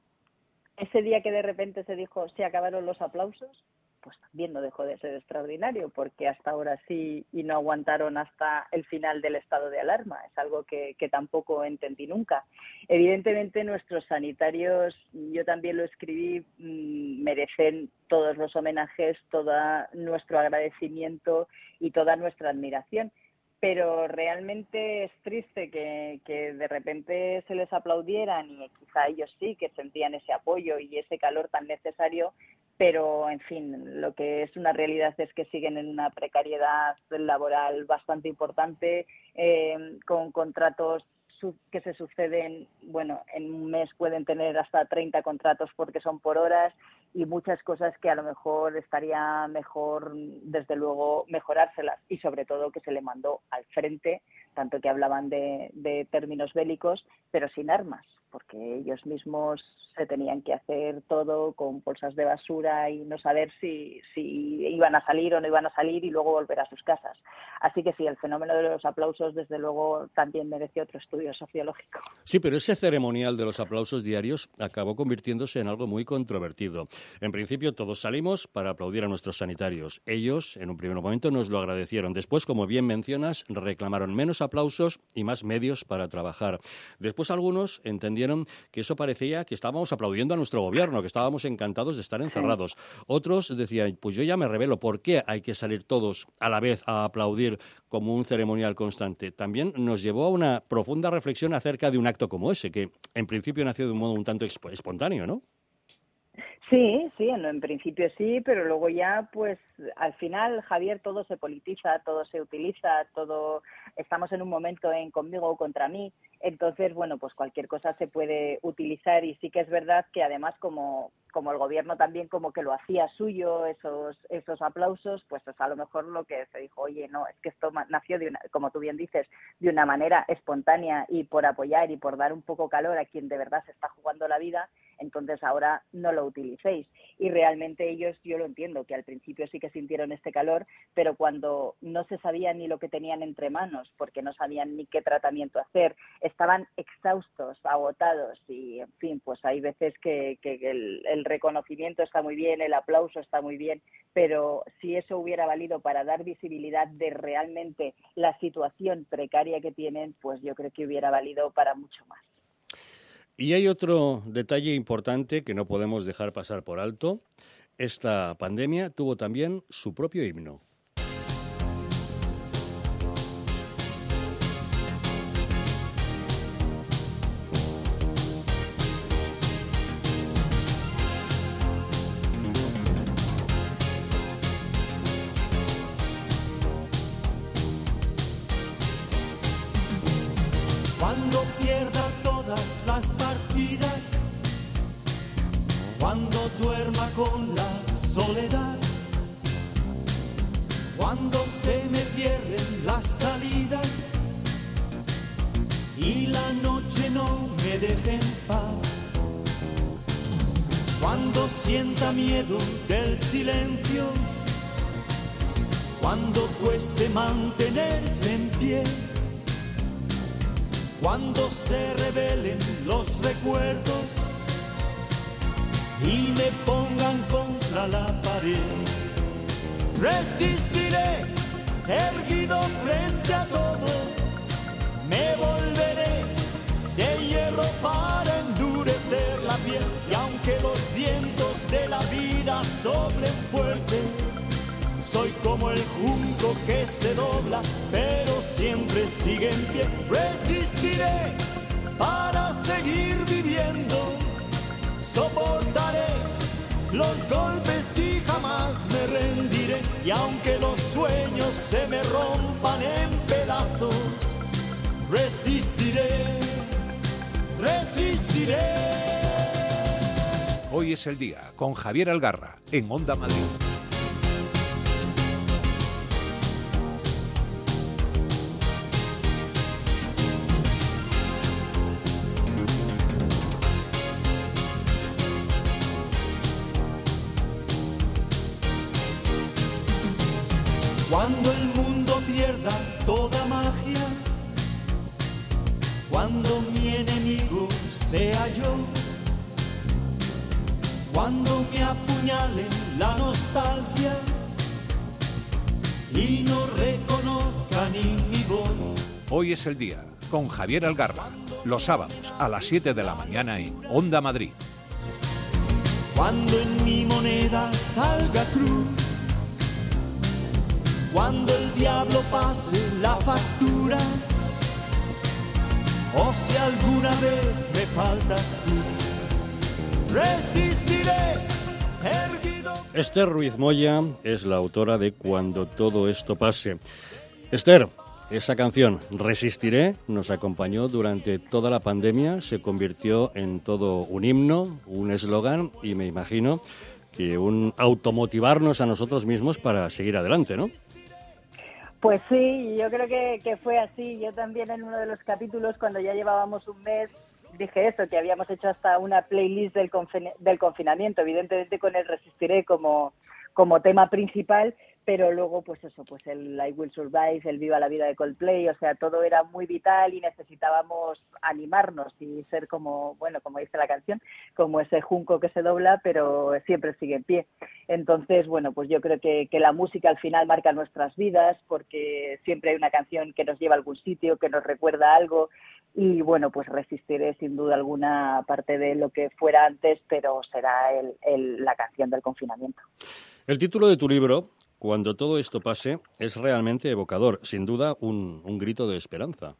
ese día que de repente se dijo se acabaron los aplausos, pues también no dejó de ser extraordinario, porque hasta ahora sí y no aguantaron hasta el final del estado de alarma. Es algo que, que tampoco entendí nunca. Evidentemente nuestros sanitarios, yo también lo escribí, mmm, merecen todos los homenajes, todo nuestro agradecimiento y toda nuestra admiración. Pero realmente es triste que, que de repente se les aplaudieran y quizá ellos sí que sentían ese apoyo y ese calor tan necesario, pero en fin, lo que es una realidad es que siguen en una precariedad laboral bastante importante, eh, con contratos que se suceden, bueno, en un mes pueden tener hasta treinta contratos porque son por horas y muchas cosas que a lo mejor estaría mejor, desde luego, mejorárselas y sobre todo que se le mandó al frente, tanto que hablaban de, de términos bélicos, pero sin armas, porque ellos mismos se tenían que hacer todo con bolsas de basura y no saber si, si iban a salir o no iban a salir y luego volver a sus casas. Así que sí, el fenómeno de los aplausos, desde luego, también merece otro estudio sociológico. Sí, pero ese ceremonial de los aplausos diarios acabó convirtiéndose en algo muy controvertido. En principio, todos salimos para aplaudir a nuestros sanitarios. Ellos, en un primer momento, nos lo agradecieron. Después, como bien mencionas, reclamaron menos aplausos y más medios para trabajar. Después, algunos entendieron que eso parecía que estábamos aplaudiendo a nuestro gobierno, que estábamos encantados de estar encerrados. Otros decían, pues yo ya me revelo, ¿por qué hay que salir todos a la vez a aplaudir como un ceremonial constante? También nos llevó a una profunda reflexión acerca de un acto como ese, que en principio nació de un modo un tanto espontáneo, ¿no? Sí, sí, en, en principio sí, pero luego ya, pues, al final, Javier, todo se politiza, todo se utiliza, todo, estamos en un momento en conmigo o contra mí, entonces, bueno, pues cualquier cosa se puede utilizar y sí que es verdad que además como, como el gobierno también como que lo hacía suyo, esos, esos aplausos, pues es a lo mejor lo que se dijo, oye, no, es que esto nació de una, como tú bien dices, de una manera espontánea y por apoyar y por dar un poco calor a quien de verdad se está jugando la vida, entonces ahora no lo utilicéis. Y realmente ellos, yo lo entiendo, que al principio sí que sintieron este calor, pero cuando no se sabía ni lo que tenían entre manos, porque no sabían ni qué tratamiento hacer, estaban exhaustos, agotados y, en fin, pues hay veces que, que el, el reconocimiento está muy bien, el aplauso está muy bien, pero si eso hubiera valido para dar visibilidad de realmente la situación precaria que tienen, pues yo creo que hubiera valido para mucho más. Y hay otro detalle importante que no podemos dejar pasar por alto. Esta pandemia tuvo también su propio himno. Cuando pierda todas las partidas, cuando duerma con la soledad, cuando se me cierren las salidas y la noche no me deje en paz, cuando sienta miedo del silencio, cuando cueste mantenerse en pie, cuando se revelen los recuerdos y me pongan contra la pared, resistiré erguido frente a todo, me volveré de hierro para endurecer la piel, y aunque los vientos de la vida soplen fuerte, soy como el junco que se dobla, pero siempre sigue en pie. Resistiré para seguir viviendo, soportaré los golpes y jamás me rendiré. Y aunque los sueños se me rompan en pedazos, resistiré, resistiré. Hoy es el día, con Javier Algarra, en Onda Madrid. Cuando el mundo pierda toda magia, cuando mi enemigo sea yo, cuando me apuñale la nostalgia y no reconozca ni mi voz. Hoy es el día, con Javier Algarra, los sábados a las siete de la mañana en Onda Madrid. Cuando en mi moneda salga cruz, cuando el diablo pase la factura, o si alguna vez me faltas tú, resistiré erguido. Esther Ruiz Moya es la autora de Cuando todo esto pase. Esther, esa canción, Resistiré, nos acompañó durante toda la pandemia, se convirtió en todo un himno, un eslogan y me imagino que un automotivarnos a nosotros mismos para seguir adelante, ¿no? Pues sí, yo creo que, que fue así. Yo también en uno de los capítulos, cuando ya llevábamos un mes, dije eso, que habíamos hecho hasta una playlist del, confin- del confinamiento, evidentemente con el Resistiré como, como tema principal, pero luego pues eso, pues el I Will Survive, el Viva la Vida de Coldplay, o sea, todo era muy vital y necesitábamos animarnos y ser como, bueno, como dice la canción, como ese junco que se dobla, pero siempre sigue en pie. Entonces, bueno, pues yo creo que, que la música al final marca nuestras vidas, porque siempre hay una canción que nos lleva a algún sitio, que nos recuerda algo, y bueno, pues Resistiré sin duda alguna parte de lo que fuera antes, pero será el, el, la canción del confinamiento. El título de tu libro, Cuando todo esto pase, es realmente evocador, sin duda un, un grito de esperanza.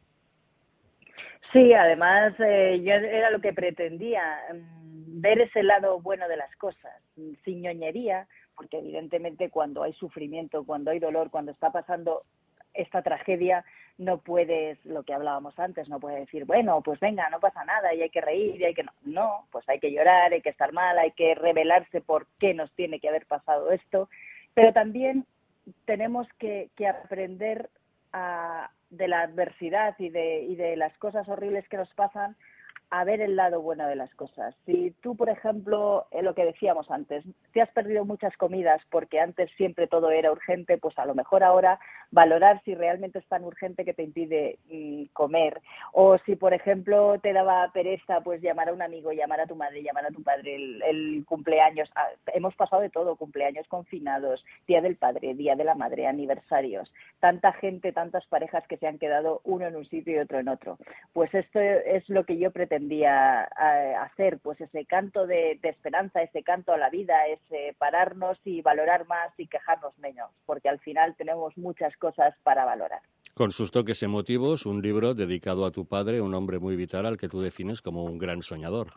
Sí, además eh, yo era lo que pretendía, ver ese lado bueno de las cosas, sin ñoñería, porque evidentemente cuando hay sufrimiento, cuando hay dolor, cuando está pasando esta tragedia, no puedes, lo que hablábamos antes, no puedes decir, bueno, pues venga, no pasa nada y hay que reír y hay que no. No, pues hay que llorar, hay que estar mal, hay que revelarse por qué nos tiene que haber pasado esto. Pero también tenemos que, que aprender a, de la adversidad y de, y de las cosas horribles que nos pasan, a ver el lado bueno de las cosas. Si tú, por ejemplo, eh, lo que decíamos antes, te has perdido muchas comidas porque antes siempre todo era urgente, pues a lo mejor ahora valorar si realmente es tan urgente que te impide mm, comer. O si, por ejemplo, te daba pereza, pues llamar a un amigo, llamar a tu madre, llamar a tu padre, el, el cumpleaños. Ah, hemos pasado de todo, cumpleaños confinados, Día del Padre, Día de la Madre, aniversarios. Tanta gente, tantas parejas que se han quedado uno en un sitio y otro en otro. Pues esto es lo que yo pretendía a hacer, pues ese canto de, de esperanza, ese canto a la vida, ese pararnos y valorar más y quejarnos menos, porque al final tenemos muchas cosas para valorar. Con sus toques emotivos, un libro dedicado a tu padre, un hombre muy vital al que tú defines como un gran soñador.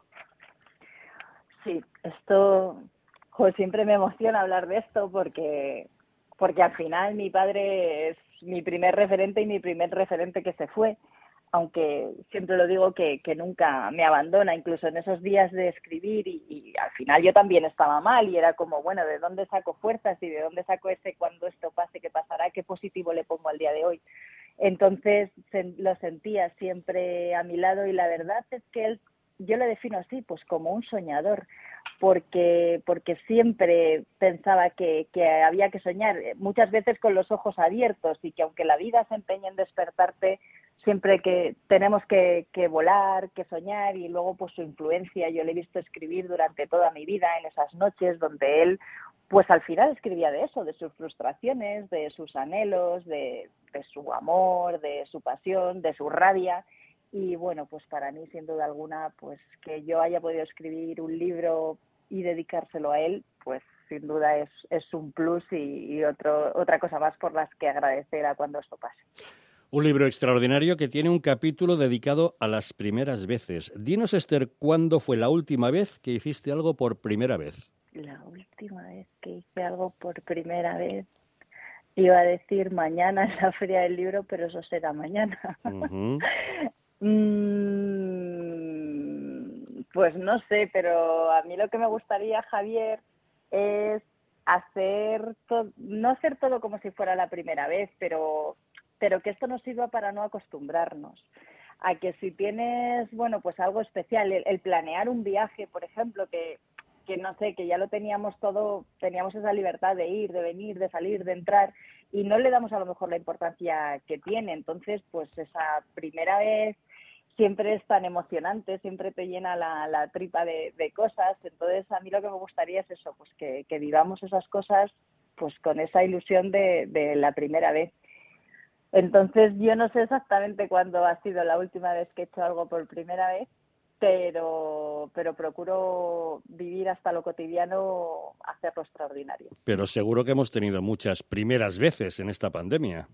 Sí, esto, jo, siempre me emociona hablar de esto porque, porque al final mi padre es mi primer referente y mi primer referente que se fue. Aunque siempre lo digo que, que nunca me abandona, incluso en esos días de escribir y, y al final yo también estaba mal y era como, bueno, ¿de dónde saco fuerzas y de dónde saco ese cuando esto pase, qué pasará, qué positivo le pongo al día de hoy? Entonces se, lo sentía siempre a mi lado y la verdad es que él, yo le defino así, pues como un soñador, porque porque siempre pensaba que, que había que soñar, muchas veces con los ojos abiertos y que aunque la vida se empeñe en despertarte, siempre que tenemos que, que volar, que soñar y luego pues su influencia, yo le he visto escribir durante toda mi vida en esas noches donde él pues al final escribía de eso, de sus frustraciones, de sus anhelos, de, de su amor, de su pasión, de su rabia y bueno, pues para mí sin duda alguna pues que yo haya podido escribir un libro y dedicárselo a él, pues sin duda es, es un plus y, y otro, otra cosa más por las que agradecer a cuando esto pase. Un libro extraordinario que tiene un capítulo dedicado a las primeras veces. Dinos, Esther, ¿cuándo fue la última vez que hiciste algo por primera vez? La última vez que hice algo por primera vez, iba a decir mañana en la Feria del Libro, pero eso será mañana. Uh-huh. mm, Pues no sé, pero a mí lo que me gustaría, Javier, es hacer, to- no hacer todo como si fuera la primera vez, pero, pero que esto nos sirva para no acostumbrarnos. A que si tienes, bueno, pues algo especial, el, el planear un viaje, por ejemplo, que, que no sé, que ya lo teníamos todo, teníamos esa libertad de ir, de venir, de salir, de entrar, y no le damos a lo mejor la importancia que tiene. Entonces, pues esa primera vez siempre es tan emocionante, siempre te llena la, la tripa de, de cosas. Entonces, a mí lo que me gustaría es eso, pues que, que vivamos esas cosas pues con esa ilusión de, de la primera vez. Entonces, yo no sé exactamente cuándo ha sido la última vez que he hecho algo por primera vez, pero, pero procuro vivir hasta lo cotidiano, hacerlo extraordinario. Pero seguro que hemos tenido muchas primeras veces en esta pandemia.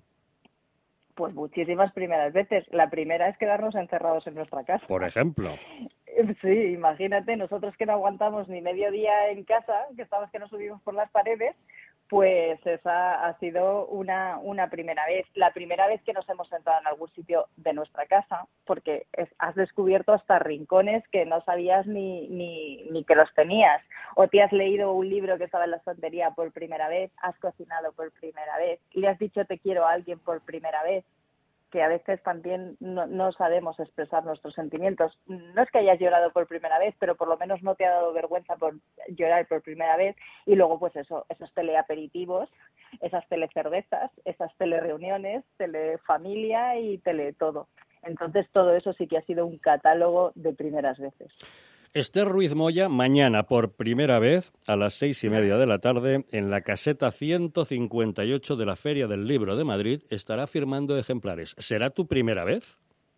Pues muchísimas primeras veces. La primera es quedarnos encerrados en nuestra casa. Por ejemplo. Sí, imagínate, nosotros que no aguantamos ni medio día en casa, que estamos que nos subimos por las paredes, pues esa ha sido una, una primera vez. La primera vez que nos hemos sentado en algún sitio de nuestra casa, porque es, has descubierto hasta rincones que no sabías ni, ni, ni que los tenías. O te has leído un libro que estaba en la estantería por primera vez, has cocinado por primera vez, le has dicho te quiero a alguien por primera vez, que a veces también no, no sabemos expresar nuestros sentimientos. No es que hayas llorado por primera vez, pero por lo menos no te ha dado vergüenza por llorar por primera vez. Y luego, pues eso, esos teleaperitivos, esas telecervezas, esas telereuniones, telefamilia y tele todo. Entonces, todo eso sí que ha sido un catálogo de primeras veces. Esther Ruiz Moya, mañana por primera vez a las seis y media de la tarde en la caseta ciento cincuenta y ocho de la Feria del Libro de Madrid estará firmando ejemplares. ¿Será tu primera vez?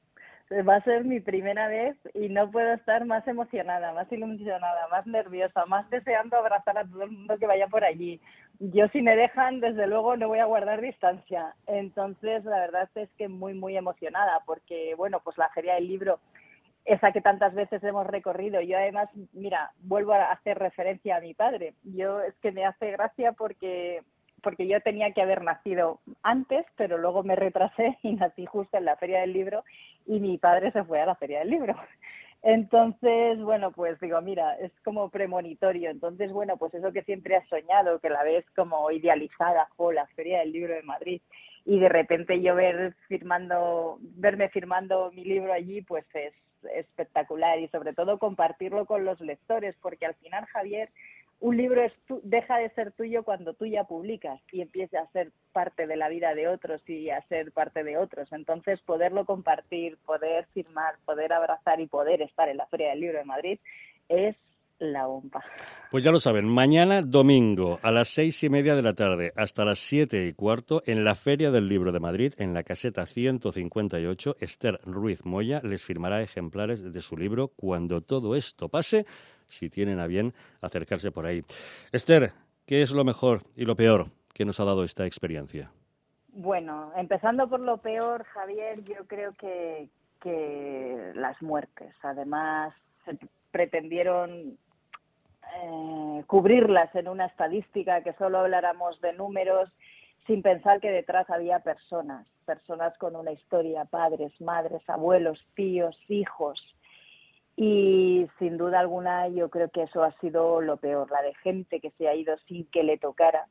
Va a ser mi primera vez y no puedo estar más emocionada, más ilusionada, más nerviosa, más deseando abrazar a todo el mundo que vaya por allí. Yo, si me dejan, desde luego no voy a guardar distancia. Entonces, la verdad es que muy, muy emocionada porque, bueno, pues la Feria del Libro, esa que tantas veces hemos recorrido. Yo además, mira, vuelvo a hacer referencia a mi padre. Yo es que me hace gracia porque, porque yo tenía que haber nacido antes, pero luego me retrasé y nací justo en la Feria del Libro y mi padre se fue a la Feria del Libro. Entonces, bueno, pues digo, mira, es como premonitorio. Entonces, bueno, pues eso que siempre has soñado, que la ves como idealizada, oh, la Feria del Libro de Madrid, y de repente yo ver firmando, verme firmando mi libro allí, pues es espectacular, y sobre todo compartirlo con los lectores, porque al final, Javier, un libro es tu, deja de ser tuyo cuando tú ya publicas y empieza a ser parte de la vida de otros y a ser parte de otros. Entonces, poderlo compartir, poder firmar, poder abrazar y poder estar en la Feria del Libro de Madrid es la bomba. Pues ya lo saben, mañana domingo a las seis y media de la tarde hasta las siete y cuarto en la Feria del Libro de Madrid, en la caseta ciento cincuenta y ocho, Esther Ruiz Moya les firmará ejemplares de su libro Cuando todo esto pase, si tienen a bien acercarse por ahí. Esther, ¿qué es lo mejor y lo peor que nos ha dado esta experiencia? Bueno, empezando por lo peor, Javier, yo creo que, que las muertes. Además, se pretendieron Eh, cubrirlas en una estadística, que solo habláramos de números sin pensar que detrás había personas, personas con una historia, padres, madres, abuelos, tíos, hijos. Y sin duda alguna yo creo que eso ha sido lo peor, la de gente que se ha ido sin que le tocara.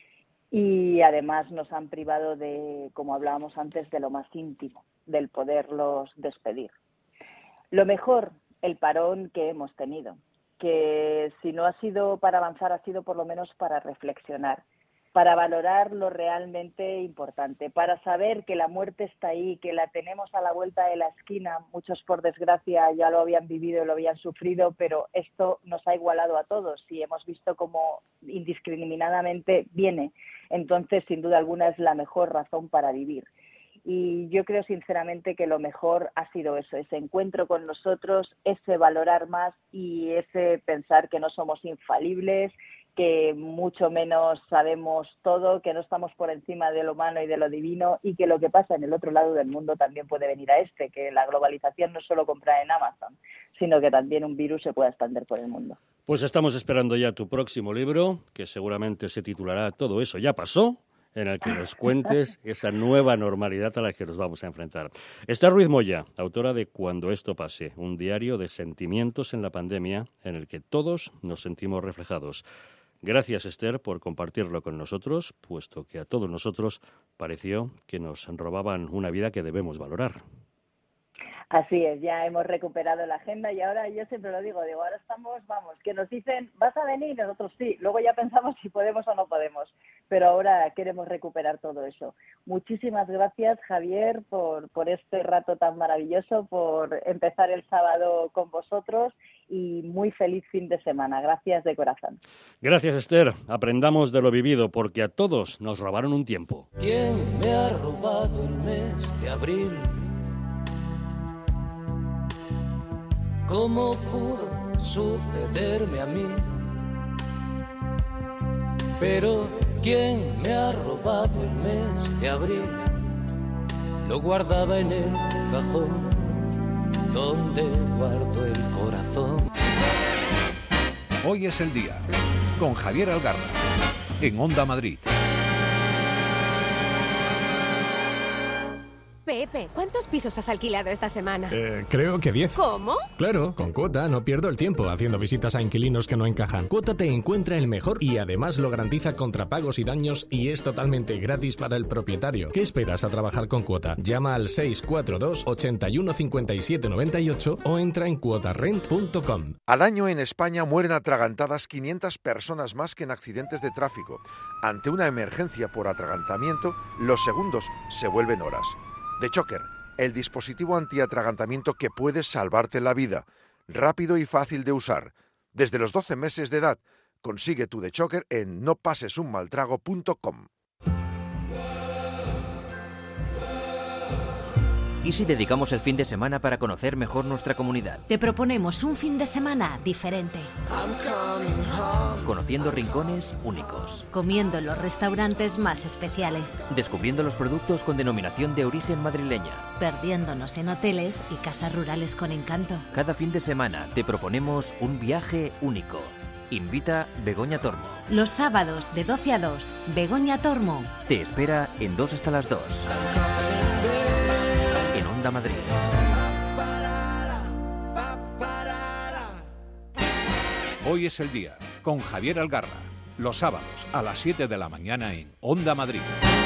Y además nos han privado de, como hablábamos antes, de lo más íntimo, del poderlos despedir. Lo mejor, el parón que hemos tenido, que si no ha sido para avanzar, ha sido por lo menos para reflexionar, para valorar lo realmente importante, para saber que la muerte está ahí, que la tenemos a la vuelta de la esquina. Muchos, por desgracia, ya lo habían vivido, lo habían sufrido, pero esto nos ha igualado a todos y hemos visto cómo indiscriminadamente viene. Entonces, sin duda alguna, es la mejor razón para vivir. Y yo creo sinceramente que lo mejor ha sido eso, ese encuentro con nosotros, ese valorar más y ese pensar que no somos infalibles, que mucho menos sabemos todo, que no estamos por encima de lo humano y de lo divino, y que lo que pasa en el otro lado del mundo también puede venir a este, que la globalización no es solo comprar en Amazon, sino que también un virus se pueda expandir por el mundo. Pues estamos esperando ya tu próximo libro, que seguramente se titulará Todo eso ya pasó, en el que nos cuentes esa nueva normalidad a la que nos vamos a enfrentar. Esther Ruiz Moya, autora de Cuando esto pase, un diario de sentimientos en la pandemia en el que todos nos sentimos reflejados. Gracias, Esther, por compartirlo con nosotros, puesto que a todos nosotros pareció que nos robaban una vida que debemos valorar. Así es, ya hemos recuperado la agenda y ahora yo siempre lo digo, digo, ahora estamos, vamos, que nos dicen, vas a venir, nosotros sí, luego ya pensamos si podemos o no podemos, pero ahora queremos recuperar todo eso. Muchísimas gracias, Javier, por, por este rato tan maravilloso, por empezar el sábado con vosotros y muy feliz fin de semana. Gracias de corazón. Gracias, Esther. Aprendamos de lo vivido, porque a todos nos robaron un tiempo. ¿Quién me ha robado el mes de abril? ¿Cómo pudo sucederme a mí? Pero ¿quién me ha robado el mes de abril? Lo guardaba en el cajón donde guardo el corazón. Hoy es el día, con Javier Algarra, en Onda Madrid. Pepe, ¿cuántos pisos has alquilado esta semana? Eh, creo que diez. ¿Cómo? Claro, con Cuota no pierdo el tiempo haciendo visitas a inquilinos que no encajan. Cuota te encuentra el mejor y además lo garantiza contra pagos y daños y es totalmente gratis para el propietario. ¿Qué esperas a trabajar con Cuota? Llama al seis cuatro dos, ocho uno, cinco siete nueve ocho o entra en cuota rent punto com. Al año en España mueren atragantadas quinientas personas más que en accidentes de tráfico. Ante una emergencia por atragantamiento, los segundos se vuelven horas. The Choker, el dispositivo antiatragantamiento que puede salvarte la vida, rápido y fácil de usar. Desde los doce meses de edad, consigue tu The Choker en no pases un mal trago punto com. ¿Y si dedicamos el fin de semana para conocer mejor nuestra comunidad? Te proponemos un fin de semana diferente. Conociendo rincones únicos. Comiendo en los restaurantes más especiales. Descubriendo los productos con denominación de origen madrileña. Perdiéndonos en hoteles y casas rurales con encanto. Cada fin de semana te proponemos un viaje único. Invita Begoña Tormo. Los sábados de doce a dos, Begoña Tormo. Te espera en dos hasta las dos. En Onda Madrid. Hoy es el día, con Javier Algarra. Los sábados a las siete de la mañana en Onda Madrid.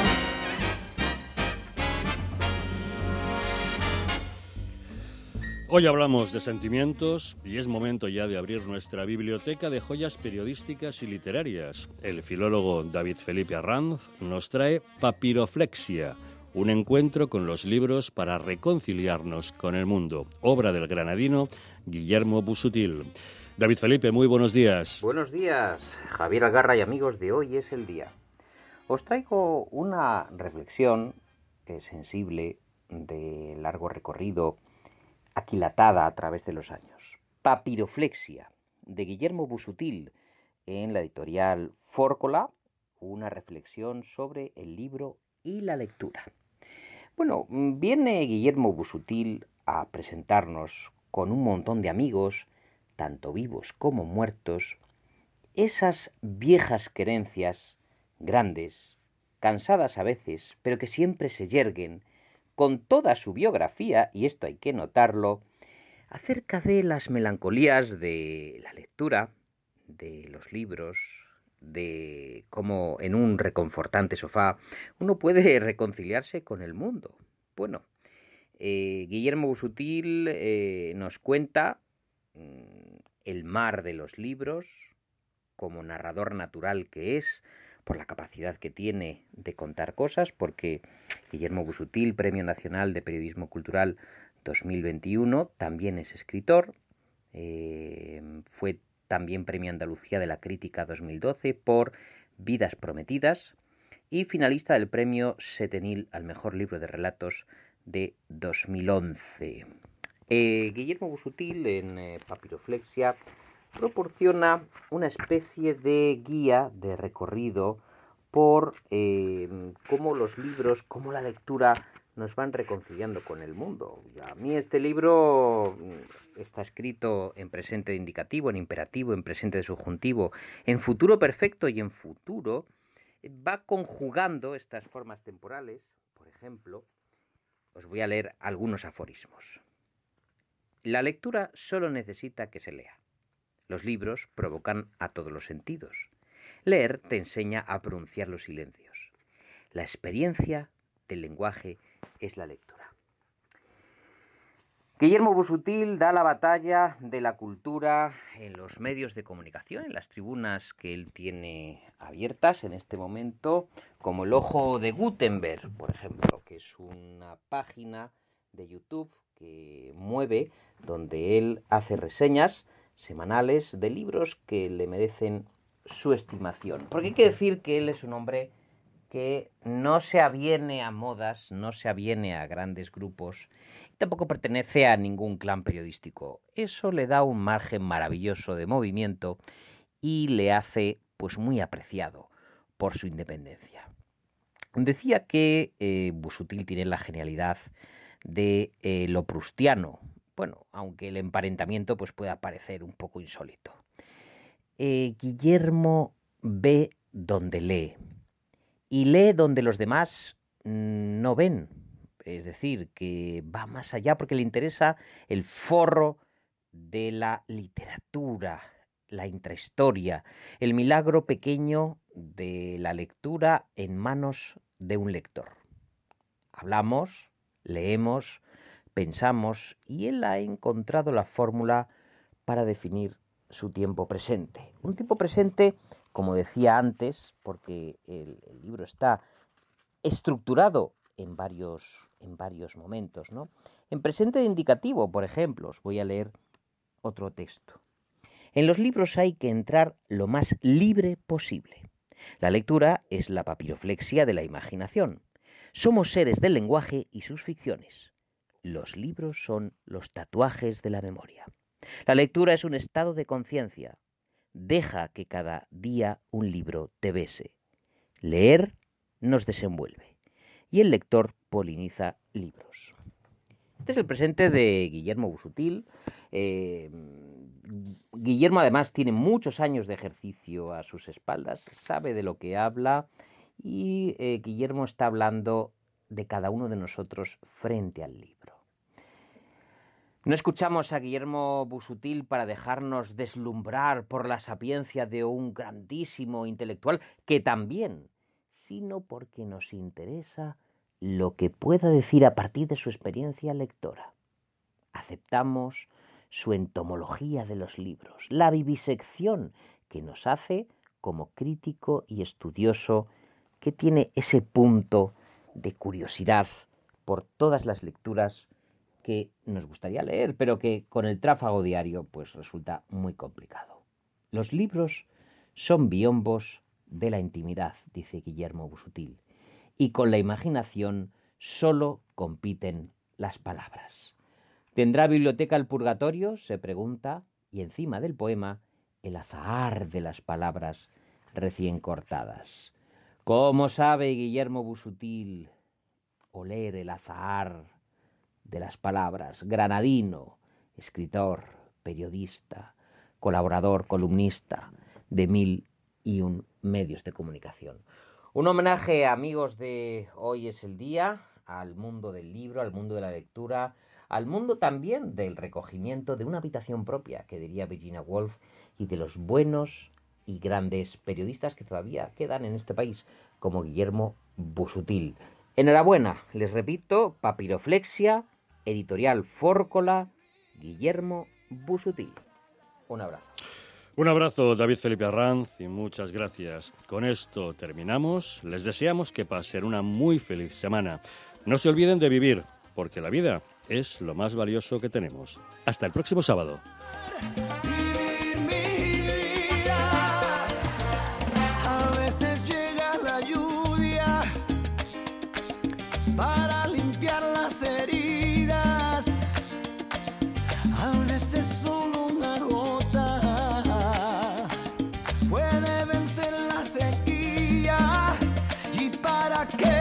Hoy hablamos de sentimientos y es momento ya de abrir nuestra biblioteca de joyas periodísticas y literarias. El filólogo David Felipe Arranz nos trae Papiroflexia, un encuentro con los libros para reconciliarnos con el mundo, obra del granadino Guillermo Busuttil. David Felipe, muy buenos días. Buenos días, Javier Algarra y amigos de Hoy es el Día. Os traigo una reflexión eh, sensible, de largo recorrido, aquilatada a través de los años. Papiroflexia, de Guillermo Busuttil, en la editorial Fórcola, una reflexión sobre el libro y la lectura. Bueno, viene Guillermo Busuttil a presentarnos con un montón de amigos, tanto vivos como muertos, esas viejas querencias, grandes, cansadas a veces, pero que siempre se yerguen, con toda su biografía, y esto hay que notarlo, acerca de las melancolías de la lectura, de los libros, de cómo en un reconfortante sofá uno puede reconciliarse con el mundo. Bueno, eh, Guillermo Busuttil eh, nos cuenta el mar de los libros, como narrador natural que es, por la capacidad que tiene de contar cosas, porque Guillermo Busuttil, Premio Nacional de Periodismo Cultural dos mil veintiuno, también es escritor, eh, fue también Premio Andalucía de la Crítica dos mil doce por Vidas Prometidas y finalista del Premio Setenil al Mejor Libro de Relatos de dos mil once. Eh, Guillermo Busuttil en eh, Papiroflexia proporciona una especie de guía de recorrido por eh, cómo los libros, cómo la lectura nos van reconciliando con el mundo. A mí este libro está escrito en presente de indicativo, en imperativo, en presente de subjuntivo, en futuro perfecto y en futuro va conjugando estas formas temporales. Por ejemplo, os voy a leer algunos aforismos. La lectura solo necesita que se lea. Los libros provocan a todos los sentidos. Leer te enseña a pronunciar los silencios. La experiencia del lenguaje es la lectura. Guillermo Busuttil da la batalla de la cultura en los medios de comunicación, en las tribunas que él tiene abiertas en este momento, como El Ojo de Gutenberg, por ejemplo, que es una página de YouTube que mueve, donde él hace reseñas semanales de libros que le merecen su estimación. Porque hay que decir que él es un hombre que no se aviene a modas, no se aviene a grandes grupos, tampoco pertenece a ningún clan periodístico. Eso le da un margen maravilloso de movimiento y le hace pues muy apreciado por su independencia. Decía que eh, Busuttil tiene la genialidad de eh, lo proustiano, bueno, aunque el emparentamiento pues pueda parecer un poco insólito. Eh, Guillermo ve donde lee y lee donde los demás mmm, no ven. Es decir, que va más allá porque le interesa el forro de la literatura, la intrahistoria, el milagro pequeño de la lectura en manos de un lector. Hablamos, leemos, pensamos y él ha encontrado la fórmula para definir su tiempo presente. Un tiempo presente, como decía antes, porque el, el libro está estructurado en varios, en varios momentos, ¿no? En presente indicativo, por ejemplo, os voy a leer otro texto. En los libros hay que entrar lo más libre posible. La lectura es la papiroflexia de la imaginación. Somos seres del lenguaje y sus ficciones. Los libros son los tatuajes de la memoria. La lectura es un estado de conciencia. Deja que cada día un libro te bese. Leer nos desenvuelve y el lector poliniza libros. Este es el presente de Guillermo Busuttil. Eh, Guillermo además tiene muchos años de ejercicio a sus espaldas, sabe de lo que habla y eh, Guillermo está hablando de cada uno de nosotros frente al libro. No escuchamos a Guillermo Busuttil para dejarnos deslumbrar por la sapiencia de un grandísimo intelectual, que también, sino porque nos interesa lo que pueda decir a partir de su experiencia lectora. Aceptamos su entomología de los libros, la vivisección que nos hace como crítico y estudioso que tiene ese punto de curiosidad por todas las lecturas que nos gustaría leer, pero que con el tráfago diario pues resulta muy complicado. Los libros son biombos de la intimidad, dice Guillermo Busuttil, y con la imaginación solo compiten las palabras. ¿Tendrá biblioteca el purgatorio?, se pregunta, y encima del poema, el azahar de las palabras recién cortadas. ¿Cómo sabe Guillermo Busuttil oler el azahar de las palabras? Granadino, escritor, periodista, colaborador, columnista de mil y un medios de comunicación. Un homenaje, amigos de Hoy es el Día, al mundo del libro, al mundo de la lectura, al mundo también del recogimiento de una habitación propia, que diría Virginia Woolf, y de los buenos y grandes periodistas que todavía quedan en este país, como Guillermo Busuttil. Enhorabuena, les repito, Papiroflexia, Editorial Fórcola, Guillermo Busuttil. Un abrazo. Un abrazo, David Felipe Arranz, y muchas gracias. Con esto terminamos. Les deseamos que pasen una muy feliz semana. No se olviden de vivir, porque la vida es lo más valioso que tenemos. Hasta el próximo sábado. A veces llega la lluvia para limpiar las heridas. A veces solo una gota puede vencer la sequía. ¿Y para qué?